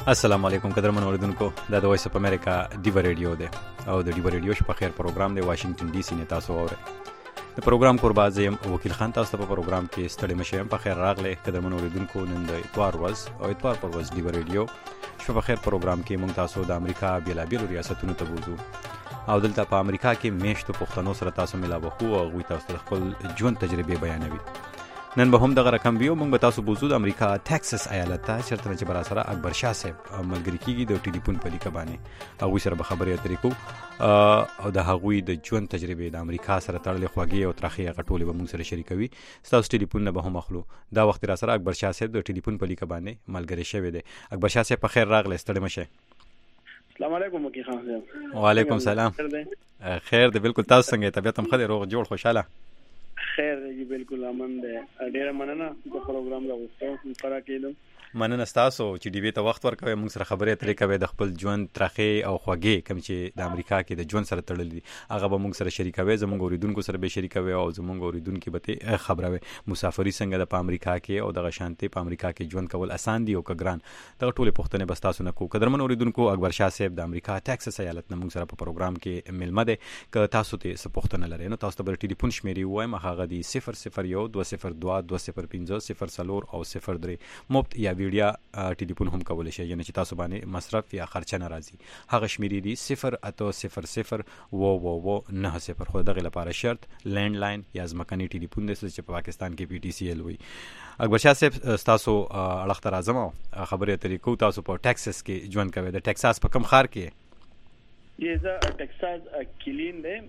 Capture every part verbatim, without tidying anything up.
السلام علیکم قدرمن اوریدونکو دا د وایس اپ امریکا دیو ریډیو دی او د دیو ریډیو شپه خیر پروګرام دی واشنگټن ډي سي نه تاسو اورئ د پروګرام قربازي وکیل خان تاسو په پروګرام کې ستړي مشه په خیر راغله قدرمن اوریدونکو نن د اتوار ورځ او اتوار پر ورځ دیو ریډیو شپه خیر پروګرام کې موږ تاسو د امریکا بیلابیل ریاستونو ته بوزو او دلته په امریکا کې میشتو پښتنو سره تاسو ملاوه خو او غوي تاسو خپل ژوند تجربه بیانوي نن به هم دغه رقم بیو موږ به تاسو بوزو د امریکا ټکساس ایالت ته چرته چې برا سره اکبر شاه صاحب ملګری کیږي د ټلیفون په لیکه باندې هغه سره به خبرې اترې کوو او د هغوی د ژوند تجربه د امریکا سره تړلې خواږي او ترخی غټولې به موږ سره شریکوي تاسو ټلیفون نه به هم اخلو دا وخت را سره اکبر شاه صاحب د ټلیفون په لیکه باندې ملګری شوی دی اکبر شاه صاحب په خیر راغله ستړي مشه السلام علیکم وکیل خان صاحب وعلیکم السلام خیر دی بالکل تاسو څنګه طبیعت هم خدای روغ جوړ خوشاله خیر دی بالکل امن دی ډیر مننه د پروګرام راوستو لپاره کېدم مننه تاسو چې ډیبه ته وخت ورکوي موږ سره خبرې اترې کوي د خپل ژوند ترخه او خوږې کوم چې د امریکا کې د ژوند سره تړلې دي هغه به موږ سره شریکوي زموږ اوریدونکو سره به شریکوي او زموږ اوریدونکو به خبروي مسافري څنګه د امریکا کې او د شانتي په امریکا کې ژوند کول اسان دي او کګران دا ټول پښتنه بس تاسو نه کو قدرمن اوریدونکو اکبر شاه صاحب د امریکا ټکساس ایالت نه موږ سره په پروګرام کې ملمه ده ک تاسو ته څه پښتنه لري نو تاسو ته ټلیفون شمیري وایم هغه دی صفر صفر یو دو صفر دو دو صفر پنځه صفر صفر او صفر درې مفت یا ویډیا ټلیفون هم کولای شي یعنی چې تاسو باندې مصرف یا خرچه ناراضي هغه شمیرې دي صفر اته صفر صفر و و و نه صفر خو دغه لپاره شرط لینډ لاین یا ځمکني ټلیفون دی چې په پاکستان کې پی ټی سی ال وي اکبر شاه صاحب تاسو اړخ ته راځم خبرې طریقو تاسو په ټکساس کې ژوند کوي د ټکساس په کوم ښار کې یی زه ټکساس کلین دی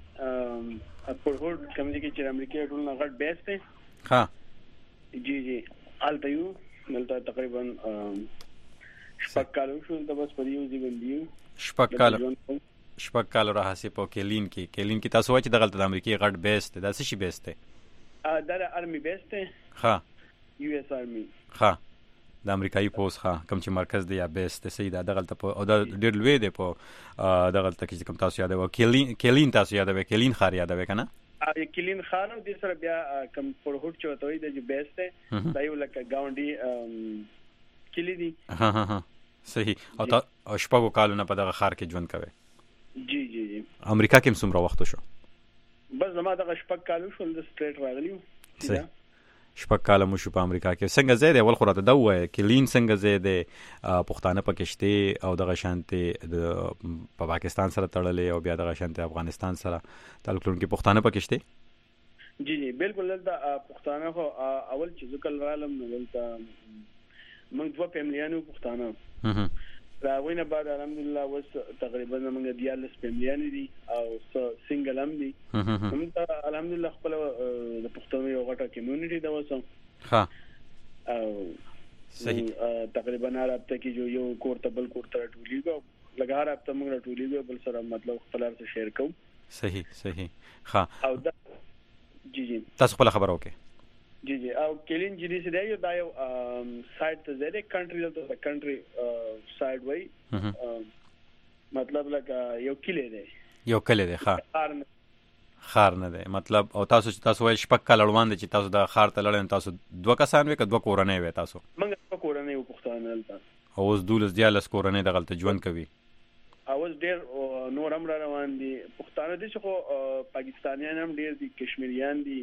په هوټ کمیونټي کې چې امریکا ټول نه غټ بیس دی ها جی جی التیو ملته تقریبا شپږ کال شو د بس په یو ځای باندې شپږ کال شپږ کال راهسي په کلین کې کلین کې تاسو وایي چې دغه د امریکا غټ بیس دی دا څه شي بیس دی ا د ارمي بیس دی ها یو اس ارمي ها د امریکایي پوس ها کوم چې مرکز دی یا بیس دی سید دغه ته او د ډیر لوی دی په دغه ته چې کوم تاسو یادوي کلین کلین تاسو یادوي کلین خار یادوي کنه ا کلین خان د سره بیا کم پر هوټ چوتوي د بیس دی دا یو لکه گاونډي کلی دی ها ها ها صحیح او تا شپږو کالونه په دغه خار کې ژوند کوي جی جی جی امریکا کې څومره وخت شو بس زما دغه شپږ کالو شو د سټریټ راغلی صحیح شپږ کاله مو شو په امریکا کې څنګه زیاده اول خو راته دا وایي کلین څنګه زیاده پښتانه پکشته او دغه شانتي د په پاکستان سره تړلې او بیا دغه شانتي افغانستان سره تعلق لرونکي پښتانه پکشته جی جی بالکل دلته پښتانه خو اول چې ځکل رالم دلته موږ دوه فیملیانو پښتانه راوینه بعد الحمدلله وس تقریبا موږ دیالس فیملیان دي او سنگل هم دي موږ الحمدلله خپل د پښتنو یو غټه کمیونټي دا وسه ها او صحیح تقریبا هر هفته کې جو یو کورته بل کورته ټولیږي لګا هر هفته موږ ټولیږي بل سره مطلب خپل سره شیر کوو صحیح صحیح ها او دا جی جی تاسو خپل خبر اوکې جی جی او کلین جی ڈی سی دی دا یو سایت ته زیاده کنټری ته کنټری سایت وای مطلب لکه یو کلی دی یو کلی دی ښه خار نه دی مطلب او تاسو چې تاسو وایي شپږ کال روان دي چې تاسو د خار ته لړل تاسو دوه کسان وي که دوه کورنۍ وي تاسو موږ دوه کورنۍ یو پښتانه دلته او اوس دولس دیالس کورنۍ دغلته ژوند کوي اوس ډیر نور هم روان دي پښتانه دي چې پاکستانیان هم ډیر دي کشمیریان دي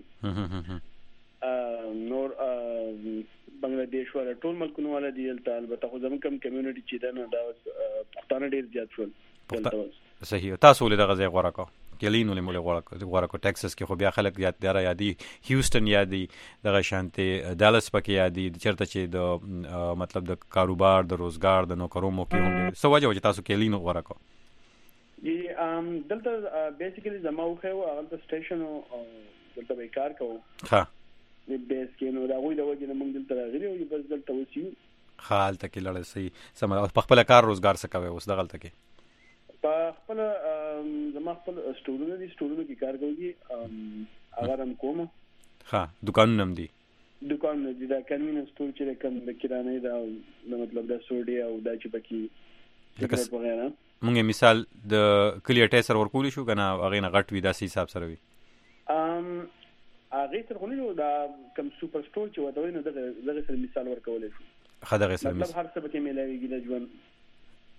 نور بنگلاديش ولا ټول ملکونو ولا دي البته خو زموږ کم کمیونټي چې دا نه دا پښتانه ډیر زیات شول صحیح تاسو له دغه ځای غوړه کو کلین ولې موږ غوړه غوړه کو ټکساس کې خو بیا خلک یاد دره یادي هیوستن یادي دغه شانتي دالس پکې یادي چرته چې د مطلب د کاروبار د روزګار د نوکرو موقع هم سو وجه چې تاسو کلین غوړه کو جی ام دلته بیسیکلی زما خو هغه سټیشن دلته به کار کوم ها د بیس کې نو دا غوي د وجه نه موږ دلته راغلي او بس دلته وسیو خال ته کې لړ سي سم په خپل کار روزګار څه کوي اوس دغلته کې په خپل زما خپل سټورونه دي سټورونه کې کار کوي هغه هم کوم ها دکانونه هم دي دکان دي دا کنوینس سټور چې کوم د کرانه دا مطلب د سوډي او د چپکی سیګریټ وغیرہ مونږه مثال د کلیټ سر ورکول شو کنه هغه نه غټ وی داسې حساب سره وي ام هغه سره خو نه دا کوم سوپر سټور چې وته نو دغه دغه سره مثال ورکول شي خدای سره مطلب هر څه به کې ملایږي د ژوند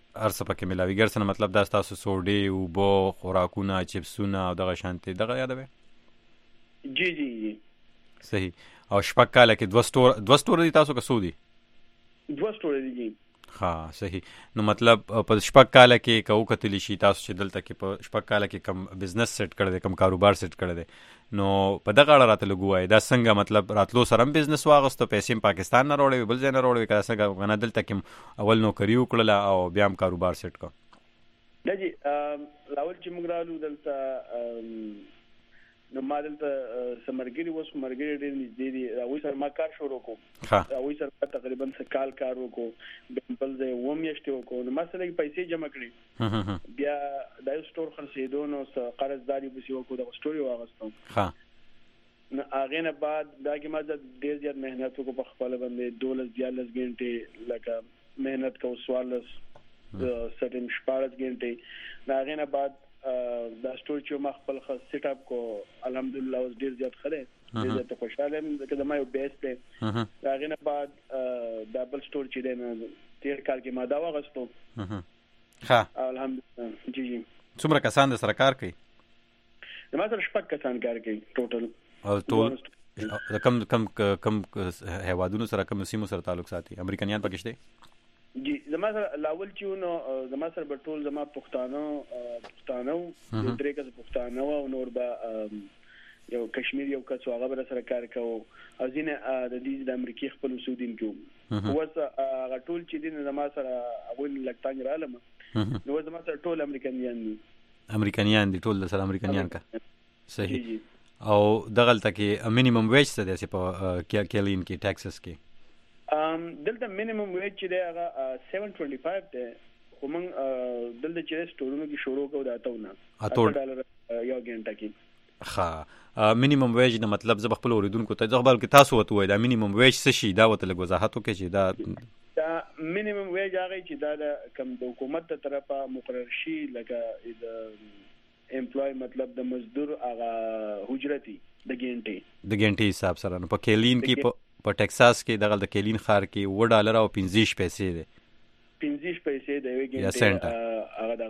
ارڅه پکې ملاوي ګرسنه مطلب دا تاسو سوډي او بو خوراکونه چپسونه او دغه شانتي دغه یادوي جی جی جی صحیح او شپږ کاله کې دوه سټور دوه سټور دي تاسو که سودي دوه سټور دي جی ها صحیح نو مطلب په شپږ کاله کې کو کتلی شي تاسو چې دلته کې په شپږ کاله کې کم بزنس سیټ کړی دی کم کاروبار سیټ کړی دی نو په دغه اړه راته لګوای دا څنګه مطلب راتلو سره هم بزنس واغستو پیسې پاکستان نه راوړې بل ځای نه راوړې کله څنګه غنا دلته کې اول نوکری وکړه او بیا هم کاروبار سیټ کو دا جی لاول چې موږ رالو دلته نو ما دلته سمرګری وس مرګری ډېر نږدې دي راوي سره ما کار شروع کوم راوي سره تقریبا څه کال کار وکړو بل ځای و میاشتې وکړو نو ما سره پیسې جمع کړې بیا دا سټور خرڅېدو نو قرضداري به سی وکړو د سټوري واغستم ها نو هغه نه بعد دا کې ما ډېر زیات مهنت وکړو په خپل باندې دولس دیالس غنټې لکه مهنت کو سوالس سټیم شپارس غنټې هغه نه بعد دا سټور چې ما خپل خاص سیټ اپ کو الحمدلله اوس ډیر زیات خره ډیر زیات خوشاله یم چې ما یو بیس ته هغه نه بعد ډبل سټور چې دی تیر کال کې ما دا واغستو ها الحمدلله جی جی څومره کسان د سره کار کوي ما سره شپږ کسان کار کوي ټوټل او ټول کم کم کم هیوادونو سره کم سیمو سره تعلق ساتي امریکایان پکې شته جی زما سره لاول چې نو زما سره به ټول زما پښتانه پښتانه او درې کس پښتانه او نور به یو کشمیر یو کس هغه به سره کار کوي او ځینې د دې د امریکای خپل سودین کوي وس هغه ټول چې دین زما سره اول لکټانګ رالم نو زما سره ټول امریکایان دي امریکایان دي ټول سره امریکایان کا صحیح او دغه تکي مینیمم ویج څه دی په کیلین کې ټیکساس کې ام دلته مینیمم ویج چې دی هغه سبعت سو پنځه دی خو موږ دلته چې سټورونو کې شروع کوو دا اتونه اته ډالر یو غنټه کې ها مینیمم ویج نه مطلب زه خپل اوریدونکو ته ځخبل کې تاسو وته وای دا مینیمم ویج څه شي دا وته لږ وضاحت وکړئ چې دا دا مینیمم ویج هغه چې دا د کم د حکومت تر طرفه مقرر شي لکه د امپلوي مطلب د مزدور هغه اجرتي د غنټې د غنټې حساب سره نو په کیلین کې په ټکساس کې دغه د کیلین خار کې و ډالر او پنځه پیسې دي پنځه پیسې دی وی ګنټه هغه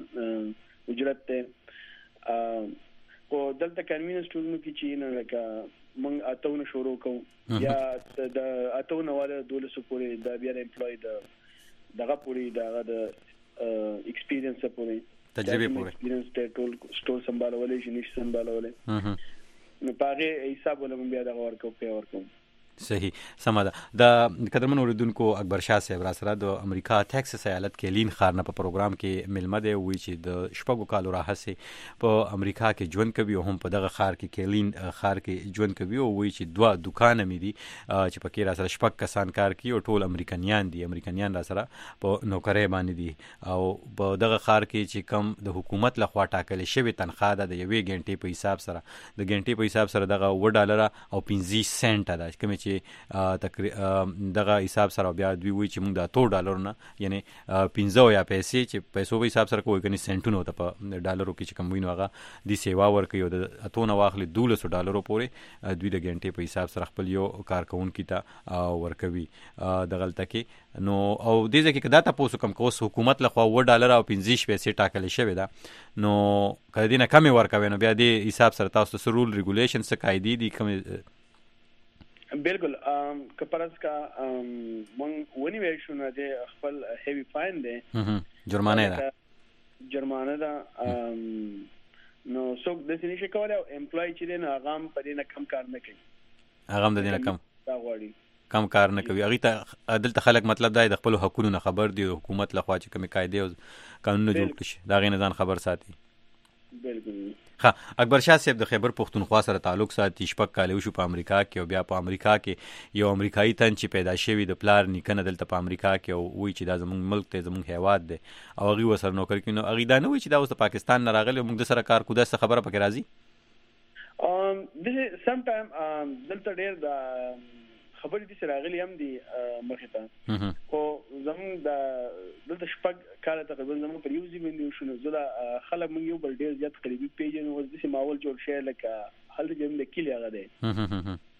دغه اجرت ته او دلته کنوینس ټولنو کې چې نه لکه موږ اتونه شروع کوو یا د اتونه والا دولس پورې د بیا د امپلوي د دغه پورې دغه د ایکسپیرینس پورې تجربه پورې ایکسپیرینس ته ټول سټور سمبالولې شي نش سمبالولې نو پاره حساب ولوم بیا دغه ورکو په ورکو صحیح سماده د قدرمن اوریدونکو اکبر شاه صاحب را سره د امریکا ټکساس ایالت کې لین خار نه په پروګرام کې ملمه دی وی چې د شپږو کالو راهسه په امریکا کې ژوند کوي او هم په دغه خار کې کیلین خار کې ژوند کوي او وی چې دوه دکان مې دي چې پکې را سره شپږ کسان کار کوي او ټول امریکایان دي امریکایان را سره په نوکری باندې دي او په دغه خار کې چې کم د حکومت لخوا ټاکل شوی تنخواه ده د یوې غنټې په حساب سره د غنټې په حساب سره دغه و ډالر او پنځه سنت ده کوم چې تقریبا دغه حساب سره بیا دوی وی چې موږ د اتو ډالر نه یعنی پنځه یا پیسې چې پیسو په حساب سره کوی کني سنټونو ته په ډالرو کې چې کوم وینو هغه د سیوا ورکوي او د اتو نه واخلي دولس ډالرو پورې دوی د غنټې په حساب سره خپل یو کارکونکو ته ورکوي د غلطه کې نو او د دې کې کدا تاسو کوم کوس حکومت لخوا و ډالر او پنځه پیسې ټاکل شوی دا نو کله دینه کمی ورکوي نو بیا د حساب سره تاسو سره رول ریګولیشن څه قاعده دي کوم بالکل ام کپرس کا مونږ ونی ویل شو نه د خپل هیوی فاین دی جرمانه ده جرمانه ده نو څوک د سینې شي کولای امپلوي چې دی نه هغه په دې نه کم کار نه کوي هغه هم د دې نه کم دا غواړي کم کار نه کوي هغه ته عدالت خلک مطلب دا د خپل حقوقو نه خبر دی حکومت لخوا چې کومه قاعده او قانون جوړ کړي دا غي نه ځان خبر ساتي بالکل ها اکبر شاه صاحب د خیبر پختونخوا سره تعلق ساتي شپږ کال وشو په امریکا کې او بیا په امریکا کې یو امریکایي تن چې پیدا شوی د پلار نیکنه دلته په امریکا کې او وی چې دا زموږ ملک ته زموږ هیواد دی او هغه وسر نوکر کینو هغه دا نه وی چې دا اوس د پاکستان نه راغلی موږ د سره کار کوده څه خبره پکې راځي ام د سم ټایم دلته ډیر د خبرې دي چې راغلي هم دي مخې ته خو زموږ د دلته شپږ کاله تقریبا زموږ پر یو ځای باندې شنو زه خلک موږ یو بل ډیر زیات قریبي پیژنو او د سیماول جوړ شي لکه هلته جمع د کلی هغه دی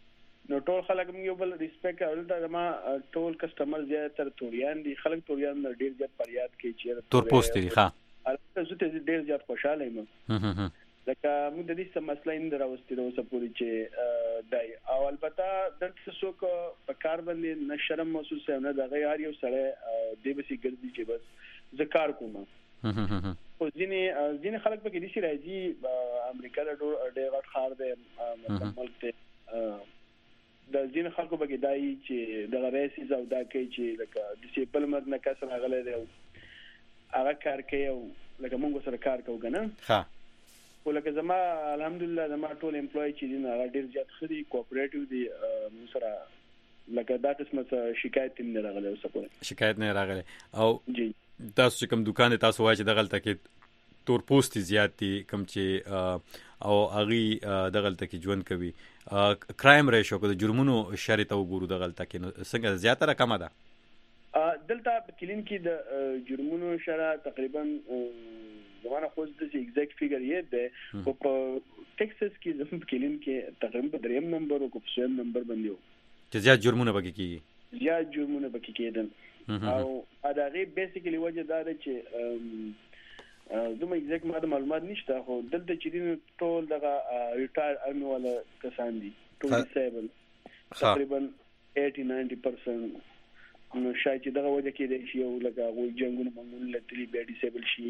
نو ټول خلک موږ یو بل ریسپیکټ اول ته ما ټول کسٹمر زیاتره توریان دي خلک توریان ډیر زیات فریاد کوي چې تور پوسټ دي ښه البته زه ته ډیر زیات خوشاله یم لکه موږ د دې سم مسله اند راوستي نو سپوري چې دای او البته د څوک په کار باندې نشرم محسوس نه د غیر یو سره د بسی ګرځي چې بس زه کار کوم او ځینې ځینې خلک په کې دي چې راځي امریکا له ډېر غټ خار دی ملک ته د ځینې خلکو په کې دای چې د غریسي او دا کوي چې لکه د سیپل مرګ نه کس راغلی دی هغه کار کوي او لکه موږ سره کار کوو کنه ها ولکه زما الحمدلله زما ټول امپلوي چې دي هغه ډیر زیات خري کوآپریټیو دي موږ سره لکه دا قسمه شکایت نه راغلی اوس په شکایت نه راغلی او جی تاسو چې کوم دکان تاسو وایي چې د غلطه کې تور پوسټ زیات دي کوم چې او اغي د غلطه کې ژوند کوي کرایم ریشو کو د جرمونو شرط او ګورو د غلطه کې څنګه زیاته رقم ده دلته په کلین کې د جرمونو شرع تقریبا زمانه خو د ایگزیکټ فیګر یې ده او په ټیکساس کې زموږ په کلین کې تقریبا دریم نمبر او کوم نمبر باندې چې زیات جرمونه پکې کیږي زیات جرمونه پکې کېدل او اداغه بیسیکلی وجه دا ده چې زموږ ایگزیکټ ماده معلومات نشته خو دلته چې ټول دغه ریټایر ارمي ولا کسان دي ټول ډیسیبل تقریبا eighty ninety percent نو شاید چې دغه وجه کې دی چې یو لکه غوي جنگونه معمول لتلی بیا ډیسیبل شي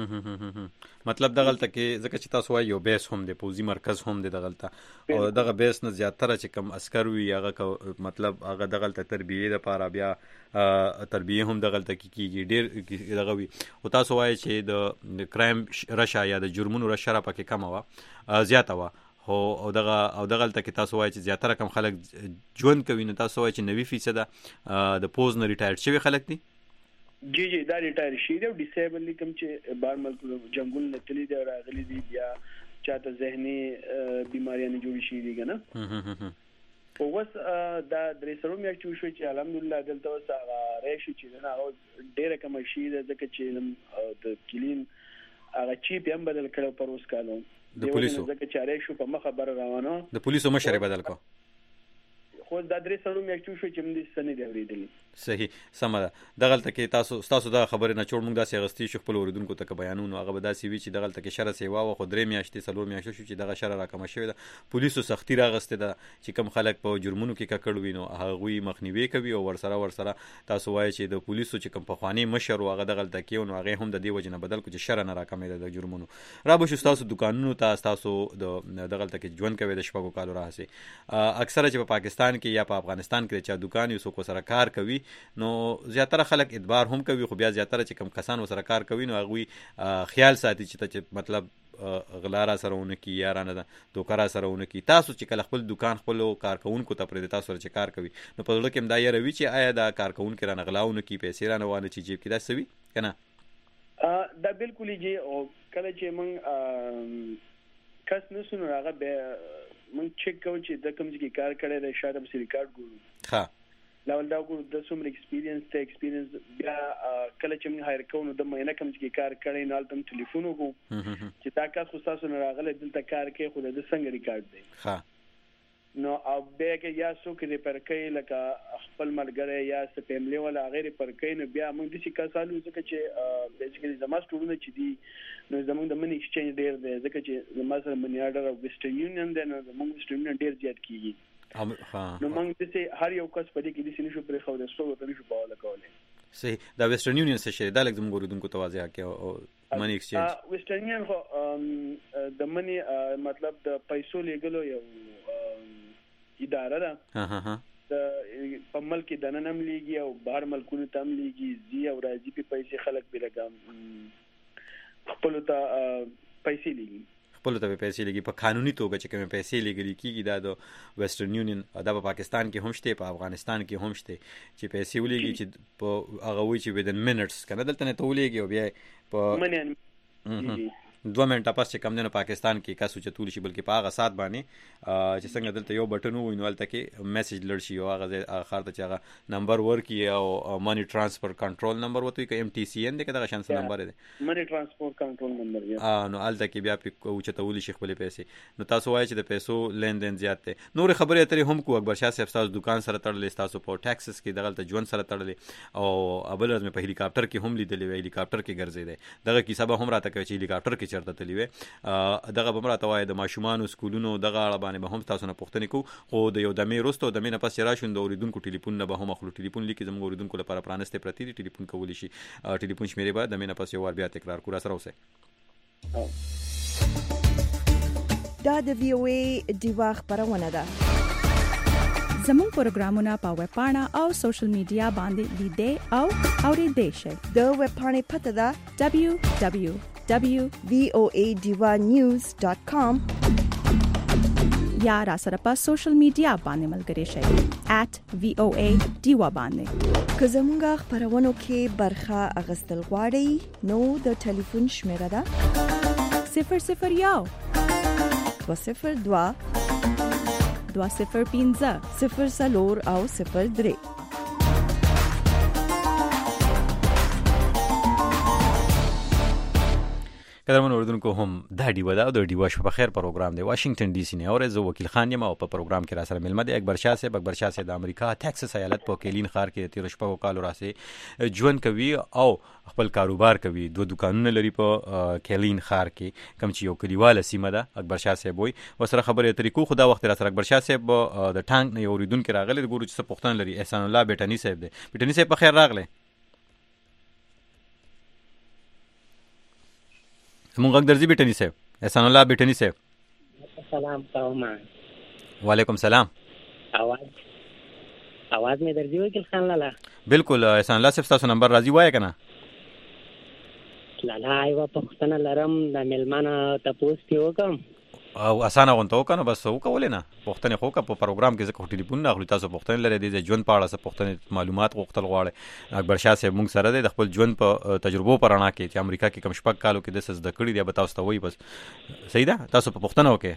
مطلب د غلطه کې ځکه چې تاسو وایي یو بیس هم دی پوزي مرکز هم دی د غلطه او دغه بیس نه زیاتره چې کم عسكر وي هغه مطلب هغه د غلطه تربیه لپاره بیا تربیه هم د غلطه کې کیږي ډیر دغه وي او تاسو وایي چې د کرایم رشا یا د جرمونو رشا پکې کم و زیاته و هو او دغه او دغه غلطه کې تاسو وایي چې زیاتره کم خلک ژوند کوي نو تاسو وایي چې ninety percent د پوز نه ریټایر شوی خلک دي جی جی دا ریټایر شي دی ډیسیبل کوم چې بار ملک جنگول نتلی دی راغلي دي بیا چاته ذهني بیماریاں جوړ شي دي کنه او وس دا درې سره مې چې شو چې الحمدلله دلته وس هغه ریشي چې نه ډیره کم شي ځکه چې د کلین هغه چیپ هم بدل کړو پر اوس کالو د پولیسو ځکه چې ریشو په مخه بر روانو د پولیسو مشر بدل کو خو دا درې سره مې چې شو چې موږ سنې دی ورېدل صحیح سم ده د غلطه کې تاسو تاسو دا خبره نه چور موږ داسې غستی شو خپل اوریدونکو ته بیانونه هغه به داسې وی چې د غلطه کې شر سیوا و خو درې میاشتې څلور میاشتې شو چې دغه شر راکمه شوی ده پولیسو سختی راغسته ده چې کم خلک په جرمونو کې ککړ وینو هغه مخنیوي کوي او ورسره ورسره تاسو وایي چې د پولیسو چې کم په خواني مشر هغه د غلطه کې نو هغه هم د دې وجنه بدل کو چې شر نه راکمه ده د جرمونو را به شو تاسو دکانونو ته تاسو د غلطه کې ژوند کوي د شپږو کالو راځي اکثره چې په پاکستان کې یا په افغانستان کې چې دکان یو څوک سره کار کوي نو زیاتره خلک ادبار هم کوي خو بیا زیاتره چې کم کسان وسره کار کوي نو هغه خیال ساتي چې مطلب غلارا سرهونه کی یارانه ده دوکرا سرهونه کی تاسو چې کله خپل دکان خپل کارکونکو ته پرې تاسو چې کار کوي نو په لکه مدا یې روي چې آیا دا کارکونکو رانه غلاونه کی پیسې رانه وانه چې جیب کې دا سوي کنه دا بالکل جی او کله چې مونږ کس نسونه هغه به مونږ چک کوو چې د کوم ځای کار کړی دی شاید به ریکارډ ګورو ها لاول دا ګورو د څومره ایکسپیرینس ته ایکسپیرینس بیا کله چې موږ هایر کوو نو د مینه کوم ځای کار کړی نه البته ټلیفون وکړو چې تا کس خو تاسو نه راغلی دلته کار کوي خو د څنګه ریکارډ دی ها نو او بیا کې یا څوک دې پر کوي لکه خپل ملګری یا فیملی ولا غیر پر کوي نو بیا موږ د څه کسالو ځکه چې بیسیکلی زما سټوډنټ چې دي نو زموږ د منی ایکسچینج ډیر دی ځکه چې زما سره منی آرډر او ویسټرن یونین دی نو زموږ سټوډنټ ډیر زیات کیږي نو موږ د څه هر یو کس په دې کې د سینې شو پرې خو د سو ته نشو پاوله کولای صحیح دا ویسټرن یونین څه شي دا لکه زموږ ورودونکو توازیه کې او منی ایکسچینج ویسټرن یونین خو د منی مطلب د پیسو لګلو یو اداره ده ها ها د په ملک د ننم لیږي او بهر ملکونو ته هم لیږي زی او راځي په پیسې خلک به لګام خپل ته پیسې لیږي خپل ته پیسې لګي په قانوني توګه چې کوم پیسې لګري کیږي دا د ویسټرن یونین دا په پاکستان کې هم شته په افغانستان کې هم شته چې پیسې ولېږي چې په هغه وی چې within minutes کنه دلته نه ته ولېږي او بیا په منی دوه منټه پس چې کم دی نو پاکستان کې کس اوچتول شي بلکې په هغه سات باندې چې څنګه دلته یو بټن ووي نو هلته کې میسج لړ شي او هغه ځای ښار ته چې هغه نمبر ورکړي او منی ټرانسفر کنټرول نمبر ورته وي که ایم ټي سی این دی که دغه شان څه نمبر دی منی ټرانسفر کنټرول نمبر دی نو هلته کې بیا پې اوچتولی شي خپلې پیسې. نو تاسو وایئ چې د پیسو لین دین زیات دی. نورې خبرې اترې هم کو اکبر شاه صاحب ستاسو دکان سره تړلې ستاسو په ټیکسس کې دغلته ژوند سره تړلې او بله ورځ مې په هلیکاپټر کې هم لیدلې وی هلیکاپټر کې ګرځېدی. دغه کیسه به هم راته کوي چې هلیکاپټر کې چېرته تللی وی. دغه به هم راته وایي د ماشومانو سکولونو دغه اړه باندې به هم تاسو نه پوښتنې کوو. خو د یو دمې وروسته او دمې نه پس چې راشو د اورېدونکو ټلیفونونه به هم اخلو. ټلیفون لیکي زموږ اورېدونکو لپاره پرانستې پرتې دي، ټلیفون کولی شي. ټلیفون شمېرې به دمې نه پس یو وار بیا تکرار کړو. راسره اوسئ. دا د وی او ای ډیوا خبرونه ده. زموږ پروګرامونه په ویب پاڼه او سوشل میډیا باندې لیدئ او اورېدئ شئ. د ویب پاڼې پته ده دبلیو دبلیو دبلیو وی او ای ډیوا نیوز ډاٹ کام یا را سره په سوشل میډیا باندې ملګري شئ ایٹ وی او ای ډیوا باندې. که زموږ خبرونو کې برخه اخیستل غواړئ نو د ټلیفون شمیره ده صفر صفر یو دوه صفر دوه دوه صفر پنځه صفر څلور او صفر درې. قدرمن اوریدونکو هم دا ډیوا ده او د ډیوا شپه بخیر پروګرام دی واشنگټن ډي سي نه اورئ. زه وکیل خان یم او په پروګرام کې را سره ملمه دی اکبر شاه صاحب. اکبر شاه صاحب د امریکا ټکساس ایالت په کیلین ښار کې تیر شپږو کالو راځي ژوند کوي او خپل کاروبار کوي. دوه دکانونه لري په کیلین ښار کې کوم چې یو کلیواله سیمه ده. اکبر شاه صاحب وایي وسره خبرې اترې کوو. خو دا وخت را سره اکبر شاه صاحب د ټانک نه یو اوریدونکي راغلی ګورو چې څه پوښتنه لري. احسان الله بیټني صاحب دی. بیټني صاحب په خیر راغلی. مونږ غږ درځي بیټني صاحب. احسان الله بیٹنی صاحب سلام کوم. وعلیکم سلام. आवाज आवाज مې درځي وکیل خان لاله؟ بالکل احسان الله صاحب تاسو نمبر راځي وای کنه؟ لاله ایو پښتنه لرم د ملمانه تاسو ته وکم او اسانه غونته وکنه بس وکول نه پښتنه خو کا په پروګرام کې ځکه ټلیفون نه اخلي. تاسو پښتنه لري د ژوند په اړه څه پښتنه معلومات غوښتل غواړي. اکبر شاه صاحب مونږ سره د خپل ژوند په تجربو پر اړه کې چې امریکا کې کم شپږ کالو کې د څه زده کړي دی به تاسو ته وایي. بس صحیح ده تاسو په پښتنه وکي.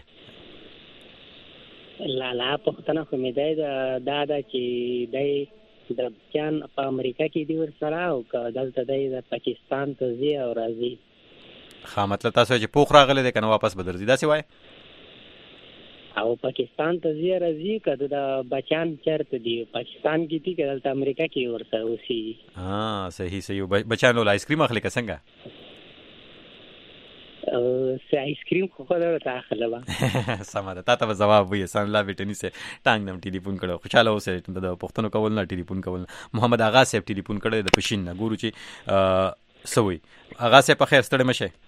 لا لا پښتنه خو مې دی دا دا چې دی د ځان په امریکا کې دی ور سره او دلته دی د پاکستان ته ځي او راځي. خا مطلب تاسو چې پوخ راغله ده کنه واپس بدرځي دا سی وای او پاکستان ته زی راځي کده د بچان چرته دی پاکستان کې دي کله د امریکا کې ورته اوسي. ها صحیح صحیح. بچانو لا آیس کریم اخلي که څنګه؟ او سه آیس کریم خو خلک ته اخلوا. سم ده. تا ته جواب وي سن لا بیٹنی سے ټانګ نم ټلیفون کړو. خوشاله اوسه د پښتنو کول نه ټلیفون کول. محمد آغا صاحب ټلیفون کړی د پښین نه ګورو چې سوي. آغا صاحب په خیر ستړي مشه؟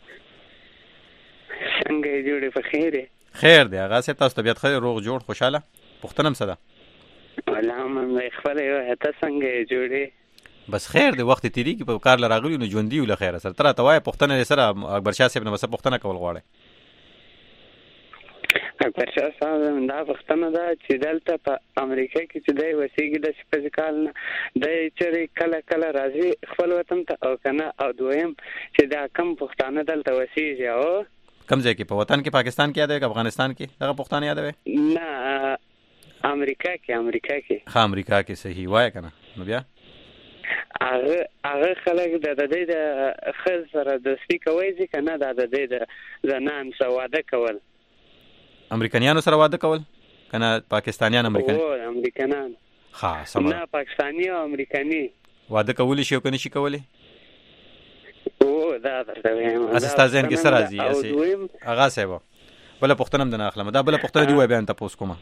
څنګه جوړې په خیر خیر دی. آغا صاحب تاسو طبیعت خیر روغ جوړ خوشاله پښتنم صدا والله مې خپل یو هته څنګه جوړې بس خیر دی. وخت تیری کې په کار لراغلی نو ژوند دی ول خیر سره تر ته وای پښتنه سره اکبر شاه صاحب نه بس پښتنه کول غواړي. اکبر شاه صاحب دا پښتنه دا چې دلته په امریکا کې چې دی وسیګي د سپیشل نه د چې کله کله راځي خپل وطن ته او کنه او دویم چې دا کم پښتانه دلته وسیږي او کم ځای کې په وطن کې پاکستان کې یاد دی افغانستان کې دغه پښتانه یاد وي نه امریکا کې امریکا کې ها امریکا کې صحیح وای کنه نو بیا هغه هغه خلک د دې د خل سره دوستي کوي ځکه نه د دې د زنان سره واده کول امریکایانو سره واده کول کنه پاکستانیان امریکایان او امریکایان ها سم نه پاکستاني او امریکایي واده کولی شي او کنه شي کولی او دا درته وایم اساس ځین کې سره راځي اسی اغا صاحب بل پښتنم د نه اخلم دا بل پښتنه دی وای بیان تاسو کومه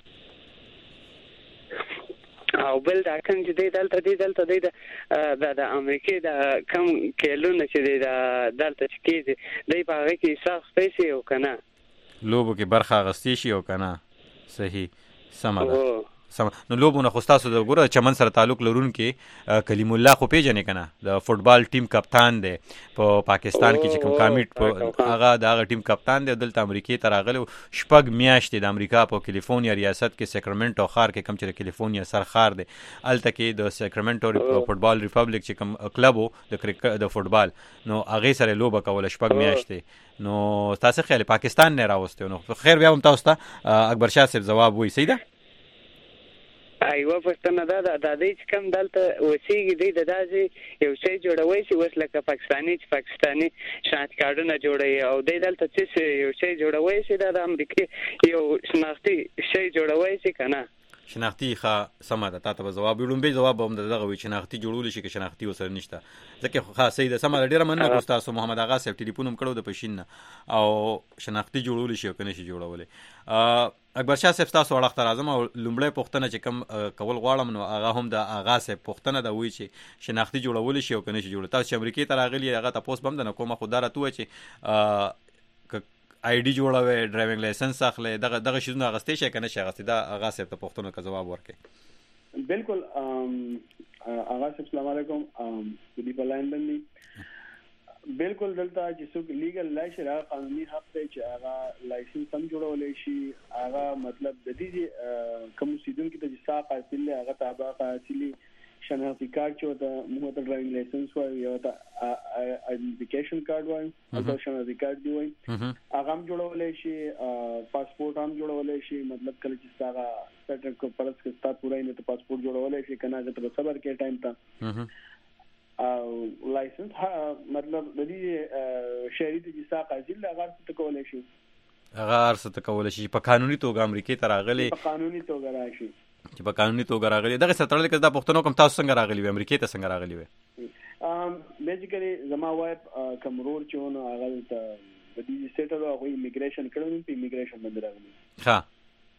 او بل دا کوم چې دی دلته دی دلته دی د د امریکای د کم کېلونه چې دی دلته چې کېږي دی په هغه کې حساب پیسې او کنه لوبو کې برخه غستی شي او کنه صحیح سم ده سم نو لوبونه خو تاسو د ګوره چمن سره تعلق لرونکي کلیم الله خو پیژنې کنه د فوټبال ټیم کپتان دی په پاکستان کې چې کوم کامیټ په هغه د هغه ټیم کپتان دی دلته امریکای ته راغلی شپږ میاشتې د امریکا په کیلیفورنیا ریاست کې سیکرامنټو ښار کې کوم چې د کیلیفورنیا سر ښار دی الته کې د سیکرامنټو فوټبال ریپبلیک چې کوم کلب د کرکټ د فوټبال نو هغه سره لوبه کوله شپږ میاشتې نو تاسو خیال پاکستان نه راوستي نو خیر بیا هم تاسو ته اکبر شاه صاحب جواب وایي صحیح ده ایوه پښتنه دا د دې چې کوم دلته وسیږي دی د داسې یو شی جوړوي چې وس لکه پاکستاني چې پاکستاني شناخت کارډونه جوړوي او د دلته چې یو شی جوړوي چې د امریکای یو شناختی شی جوړوي چې کنه شناختی ښه سمه ده تاسو به جواب وړم به جواب هم دغه وی شناختی جوړول شي کې شناختی وسره نشته ځکه ښه صحیح ده سمه ډیره مننه کوم تاسو محمد آغا صاحب ټلیفون هم کړو د پښین او شناختی جوړول شي او کنه شي جوړولې اکبر شاه صاحب تاسو وړاندې راځم او لومړی پوښتنه چې کوم کول غواړم نو هغه هم د آغا صاحب پوښتنه ده وی چې شناختی جوړول شي او کنه شي جوړول تاسو امریکای ته راغلی هغه تاسو بم د کومه خدای راته و چې آی ډی جوړوي ډرایوینګ لایسنس اخلي دغه دغه شیزونه غستې شي کنه شي غستې دا هغه صاحب ته پوښتنه کا جواب ورکړي بالکل هغه السلام علیکم د دې په لاین باندې بالکل دلته چې څوک لیګل لایسنس هغه قانوني حق دی چې هغه لایسنس هم جوړولای شي هغه مطلب د دې کوم سیدونکو ته چې ساق حاصل هغه تابع حاصلي شناختی کارت چې د موږ ته ډرایوینګ لایسنس وایي یا ته آیډنټیفیکیشن کارت وایي او شناختی کارت دی وایي هغه هم جوړولای شي پاسپورت هم جوړولای شي مطلب کله چې هغه سټر کو پرس کې ستا پورای نه ته پاسپورت جوړولای شي کنه هغه ته صبر کې ټایم ته او لایسنس مطلب د دې شهري چې ساق حاصل هغه څه کولای شي هغه څه کولای شي په قانوني توګه امریکای ته راغلي په قانوني توګه راشي چې په قانوني توګه راغلي دغه ستړل کې دا پښتنو کوم تاسو څنګه راغلي وي امریکای ته څنګه راغلي وي ام بیسیکلی زما وایب کمرور چون هغه ته د دې سټل او ایمیګریشن کړو په ایمیګریشن باندې راغلي ها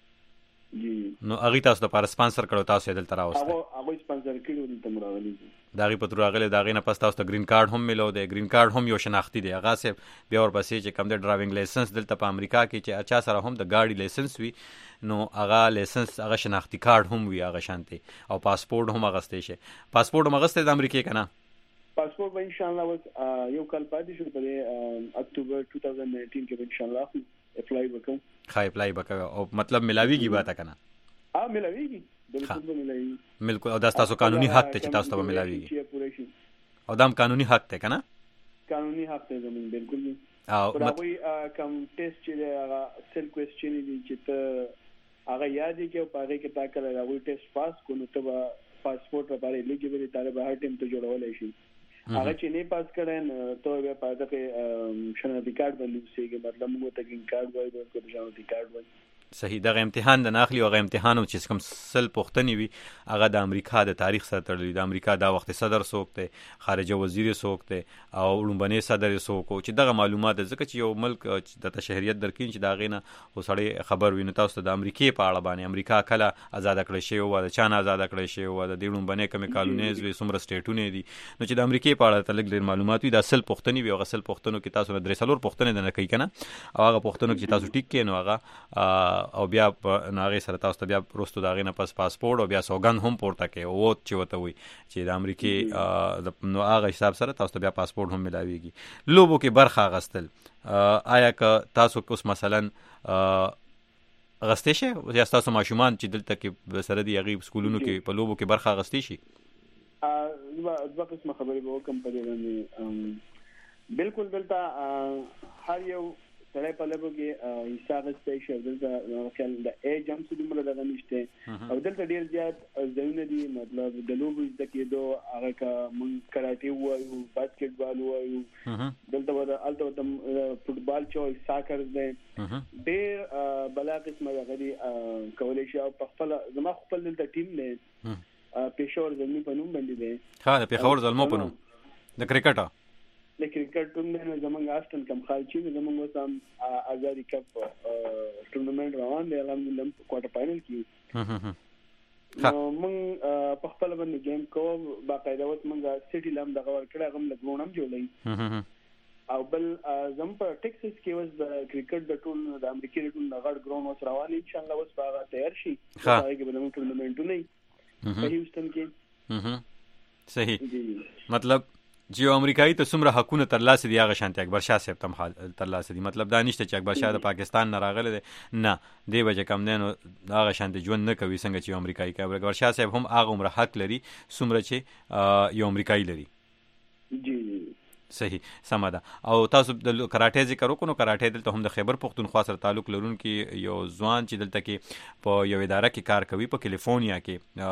جی نو هغه تاسو د پاره سپانسر کړو تاسو دلته راوستل هغه هغه سپانسر کړو دلته راغلي دا غي پتر راغلي دا غي نه پس تاسو ته گرین کارت هم ملو دی گرین کارت هم یو شناختی دی هغه سه بیا ور پسې چې کوم د ډرایوینګ لایسنس دلته په امریکا کې چې اچا سره هم د گاډي لایسنس وي نو هغه لایسنس هغه شناختی کارت هم وي هغه شانتي او پاسپورت هم غستې شي پاسپورت هم غستې د امریکا کنه پاسپورت به ان شاء الله وس یو کال پاتې شو په اکتوبر دوه هزار او نولس کې ان شاء الله اپلای وکم خای اپلای وکړه او مطلب ملاویږي به تا کنه ها ملاویږي بالکل ملاویږي بالکل او دا تاسو قانوني حق ته چې تاسو ته ملاویږي او دا قانوني حق ته کنه قانوني حق ته زمون بالکل او مطلب کوم ټیسټ چې هغه سل کوېسچن دي چې ته هغه یاد کې او هغه کې تا کړل هغه ټیسټ پاس کو نو ته پاسپورت لپاره الیجیبل طالب هر ټیم ته جوړولای شي هغه چې نه پاس کړي ته بیا پاتې کې شناختی کارت باندې وسیږي مطلب موږ ته ګرین کارت وایي ورکو شناختی کارت وایي صحیح دغه امتحان د ناخلی او غو امتحانو چې کوم سل پښتني وي هغه د امریکا د تاریخ سره تړلی د امریکا دا وخت صدر څوک دی خارجه وزیر څوک دی او لومبني صدر څوک چې دغه معلومات ځکه چې یو ملک د شهریت درکین چې دا غینه وسړی خبر ویني تاسو د امریکای په اړه باندې امریکا کله آزاد کړی شي او د چانه آزاد کړی شي او د لومبني کوم کالونیز وي سمره سټیټونه دي نو چې د امریکای په اړه تلګ ډیر معلومات وي د سل پښتني وي او غسل پښتنو کې تاسو درې سلور پښتنه نه کوي کنه او هغه پښتنو کې تاسو ټیک کین او هغه او بیا ناغه سره تاسو ته بیا پروستو داغه نه پس پاسپورت او بیا سوګند هم پورته کوي او چې وته وي چې د امریکای نو هغه حساب سره تاسو ته بیا پاسپورت هم ملاويږي لوبو کې برخه غستل آیا که تاسو کوم مثلا غستې شي یا تاسو ماشومان چې دلته کې سره دی غیب سکولونو کې په لوبو کې برخه غستې شي ا د قسمه خبرې به وکم په دې باندې بالکل دلته هر یو سره په لګو کې حساب سټیشن دلته خل د ایج هم څه دومره دغه نشته او دلته ډیر زیات ځایونه دي مطلب د لوبو د کېدو هغه کا مون کراټي وایو باسکټ بال وایو دلته ودا الته د فوټبال چوي ساکر دی ډیر بلا قسمه غدي کولای شي او په خپل زما خپل دلته ټیم نه پېښور زمي په نوم باندې دی ها د پېښور زلمو په نوم د کرکټ د کرکټ ټیم نه زمونږ آستن کم خالچی زمونږ وسام آزادی کپ ټورنمنت روان دی الحمدلله کوارټر فائنل کې نو موږ په خپل باندې گیم کوو باقاعده وس موږ سټی لام دغه ور کړه غم لګونم جوړی او بل زم په ټکساس کې اوس د کرکټ د ټول د امریکا د ټول غړ ګراوند اوس رواني ان شاء الله اوس هغه تیار شي هغه کې به موږ ټورنمنټونه په هیوستن کې صحیح مطلب چې امریکایي ته څومره حقونه ترلاسه دي هغه شانتي اکبر شاه صاحب تم ترلاسه دي مطلب دا نشته چې اکبر شاه د پاکستان نه راغلی دی نه دی وجه کم نه هغه شانتي ژوند نه کوي څنګه چې امریکایي کوي اکبر شاه صاحب هم هغه عمر حق لري څومره چې یو امریکایي لري جی صحیح سمه ده. او تاسو د کراټه ذکر وکړو، کراټه دلته هم د خیبر پختونخوا سره تعلق لرونکي یو ځوان چې دلته کې په یو اداره کې کار کوي په کیلیفورنیا کې،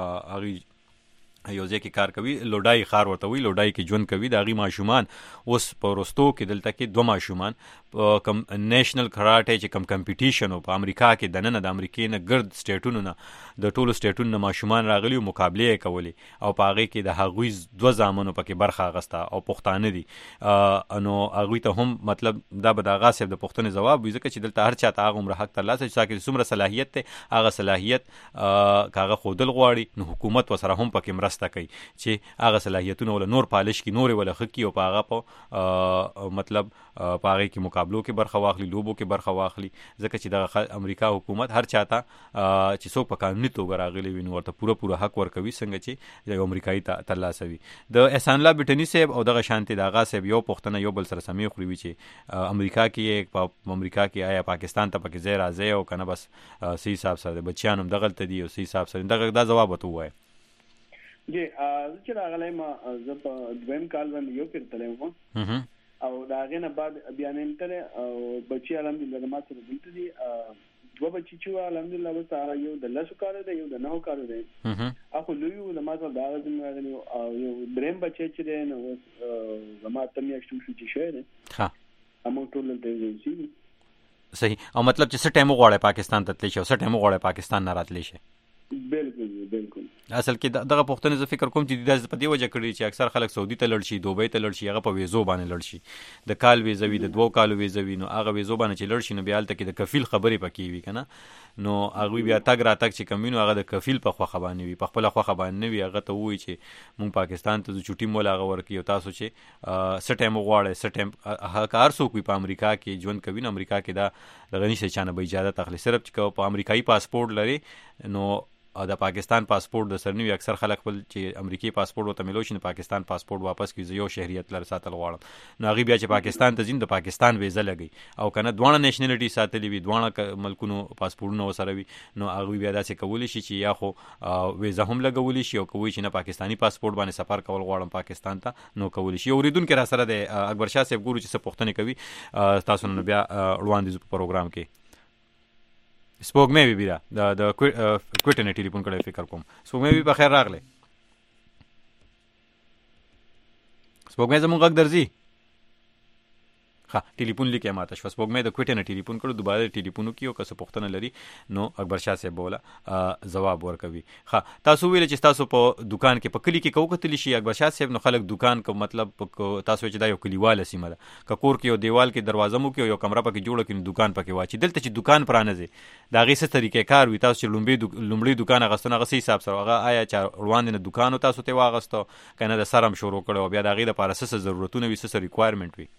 هغه یو ځای کې کار کوي، لوډای خار ورته وي، لوډای کې ژوند کوي. د هغې ماشومان اوس په رستو کې دلته کې دوه ماشومان کم نیشنل کراټه چې کم کمپټیشن او په امریکا کې د نن د امریکې نه ګرد سټیټونو نه د ټولو سټیټونو نه ماشومان راغلي او مقابله یې کولې او په هغې کې د هغوی دوه زامنو پکې برخه اخیسته او پښتانه دي. نو هغوی ته هم مطلب دا به د هغه صاحب د پوښتنې ځواب وي، ځکه چې دلته هر چا ته هغه عمره حق ترلاسه چې چې څومره صلاحیت دی هغه صلاحیت که هغه ښودل غواړي نو حکومت ورسره هم پکې مرسته کوي چې هغه صلاحیتونه ولا نور پالش کړي، نورې ولا ښه کړي او په هغه په مطلب په هغې کې مقابلو کې برخه واخلي، لوبو کې برخه واخلي. ځکه چې دغه امریکا حکومت هر چا ته چې څوک په قانوني توګه راغلی وي نو ورته پوره پوره حق ورکوي، څنګه چې یو امریکایي ته ترلاسه وي. د احسان الله بټني صاحب او دغه شانتي د هغه صاحب یو پوښتنه یو بل سره سمې خوري وي چې امریکا کې په امریکا کې آیا پاکستان ته پکې ځای راځي او که نه بس صحیح حساب سره د بچیان هم دغلته دي او صحیح حساب سره دغه دا ځواب ورته ووایه. جی چې راغلی ما زه په دویم کال باندې یو پیر تللی وم او د هغې نه بعد بیا نه یم تللی او بچي الحمدلله زما سره دلته دي. دوه بچي چې وه الحمدلله اوس هغه یو د لسو کالو دی یو د نهو کالو دی، هغه لوی وو زما سره د هغه ځین راغلي او یو درېیم بچی چې دی نو اوس زما اته میاشتې وشو چې شوی دی، موږ ټول دلته یو ځای اوسېږو. صحیح. او مطلب چې څه ټایم وغواړئ پاکستان ته تللی شي او څه ټایم وغواړئ پاکستان نه راتلی شي؟ بالکل بالکل. اصل کې دغه پوښتنې زه فکر کوم چې دا په دې وجه کړي چې اکثر خلک سعودي ته لړ شي، دوبۍ ته لړ شي، هغه په ویزو باندې لړ شي، د کال ویزه وي، د دوو کالو ویزه وي، نو هغه ویزو باندې چې لړ شي نو بیا هلته کې د کفیل خبرې پکې وي که نه، نو هغوی بیا تګ راتګ چې کوم وي نو هغه د کفیل په خوښه باندې وي، په خپله خوښه باندې نه وي. هغه ته ووایي چې مونږ پاکستان ته ځو، چوټي مول هغه ورکوي او تاسو چې څه ټایم وغواړئ څه ټایم که هر څوک وي په امریکا کې ژوند کوي نو امریکا کې دا دغه نشته چا نه به اجازت اخلي، صرف چې که په امریکایي پاسپورټ لري نو او د پاکستان پاسپورټ د سر نه وي. اکثر خلک خپل چې امریکایي پاسپورټ ورته میلو شي نو پاکستان پاسپورټ واپس کړي، زه یو شهریت لر ساتل غواړم نو هغوی بیا چې پاکستان ته ځي د پاکستان ویزه لګوي، او که نه دواړه نیشنلټي ساتلي وي، دواړه ملکونو پاسپورټونه ورسره وي نو هغوی بیا داسې کولی شي چې یا خو ویزه هم لګولی شي او که وایي چې نه پاکستاني پاسپورټ باندې سفر کول غواړم پاکستان ته نو کولی شي. اورېدونکی را سره دی اکبر شاه صاحب، ګورو چې څه پوښتنې کوي تاسو نن بیا وړاندې په پروګرام کې. سپوږمۍ بي بي ده د کوټې نه ټلیفون کړی فکر کوم. سپوږمۍ بي بخیر راغلی. سپوږمۍ زموږ غږ درځي؟ ښه ټلیفون لیکې ماته شوه. سپوږمۍ د کوټې نه ټلیفون کړو، دوباره ټلیفون وکړي او که څه پوښتنه لري نو اکبر شاه صاحب به وله ځواب ورکوي. ښه تاسو ویله چې تاسو په دوکان کې په کلي کې که وکتلی شي اکبر شاه صاحب نو خلک دوکان که مطلب تاسو چې دا یو کلیواله سیمه ده، که کور کې یو دیوال کې دروازه مو کې یو کمره پکې جوړه کړي نو دوکان پکې واچي. دلته چې دوکان پرانځي د هغې څه طریقې کار وي؟ تاسو چې لومړی لومړی دوکان اخیستون هغه څه حساب سره هغه آیا چې وړاندې نه دوکان تاسو ته واغسته که نه د سر هم شروع کړی او بیا د هغې دپاره څه څه ضرورتونه وي، څه څه ریکوایرمنټ وي؟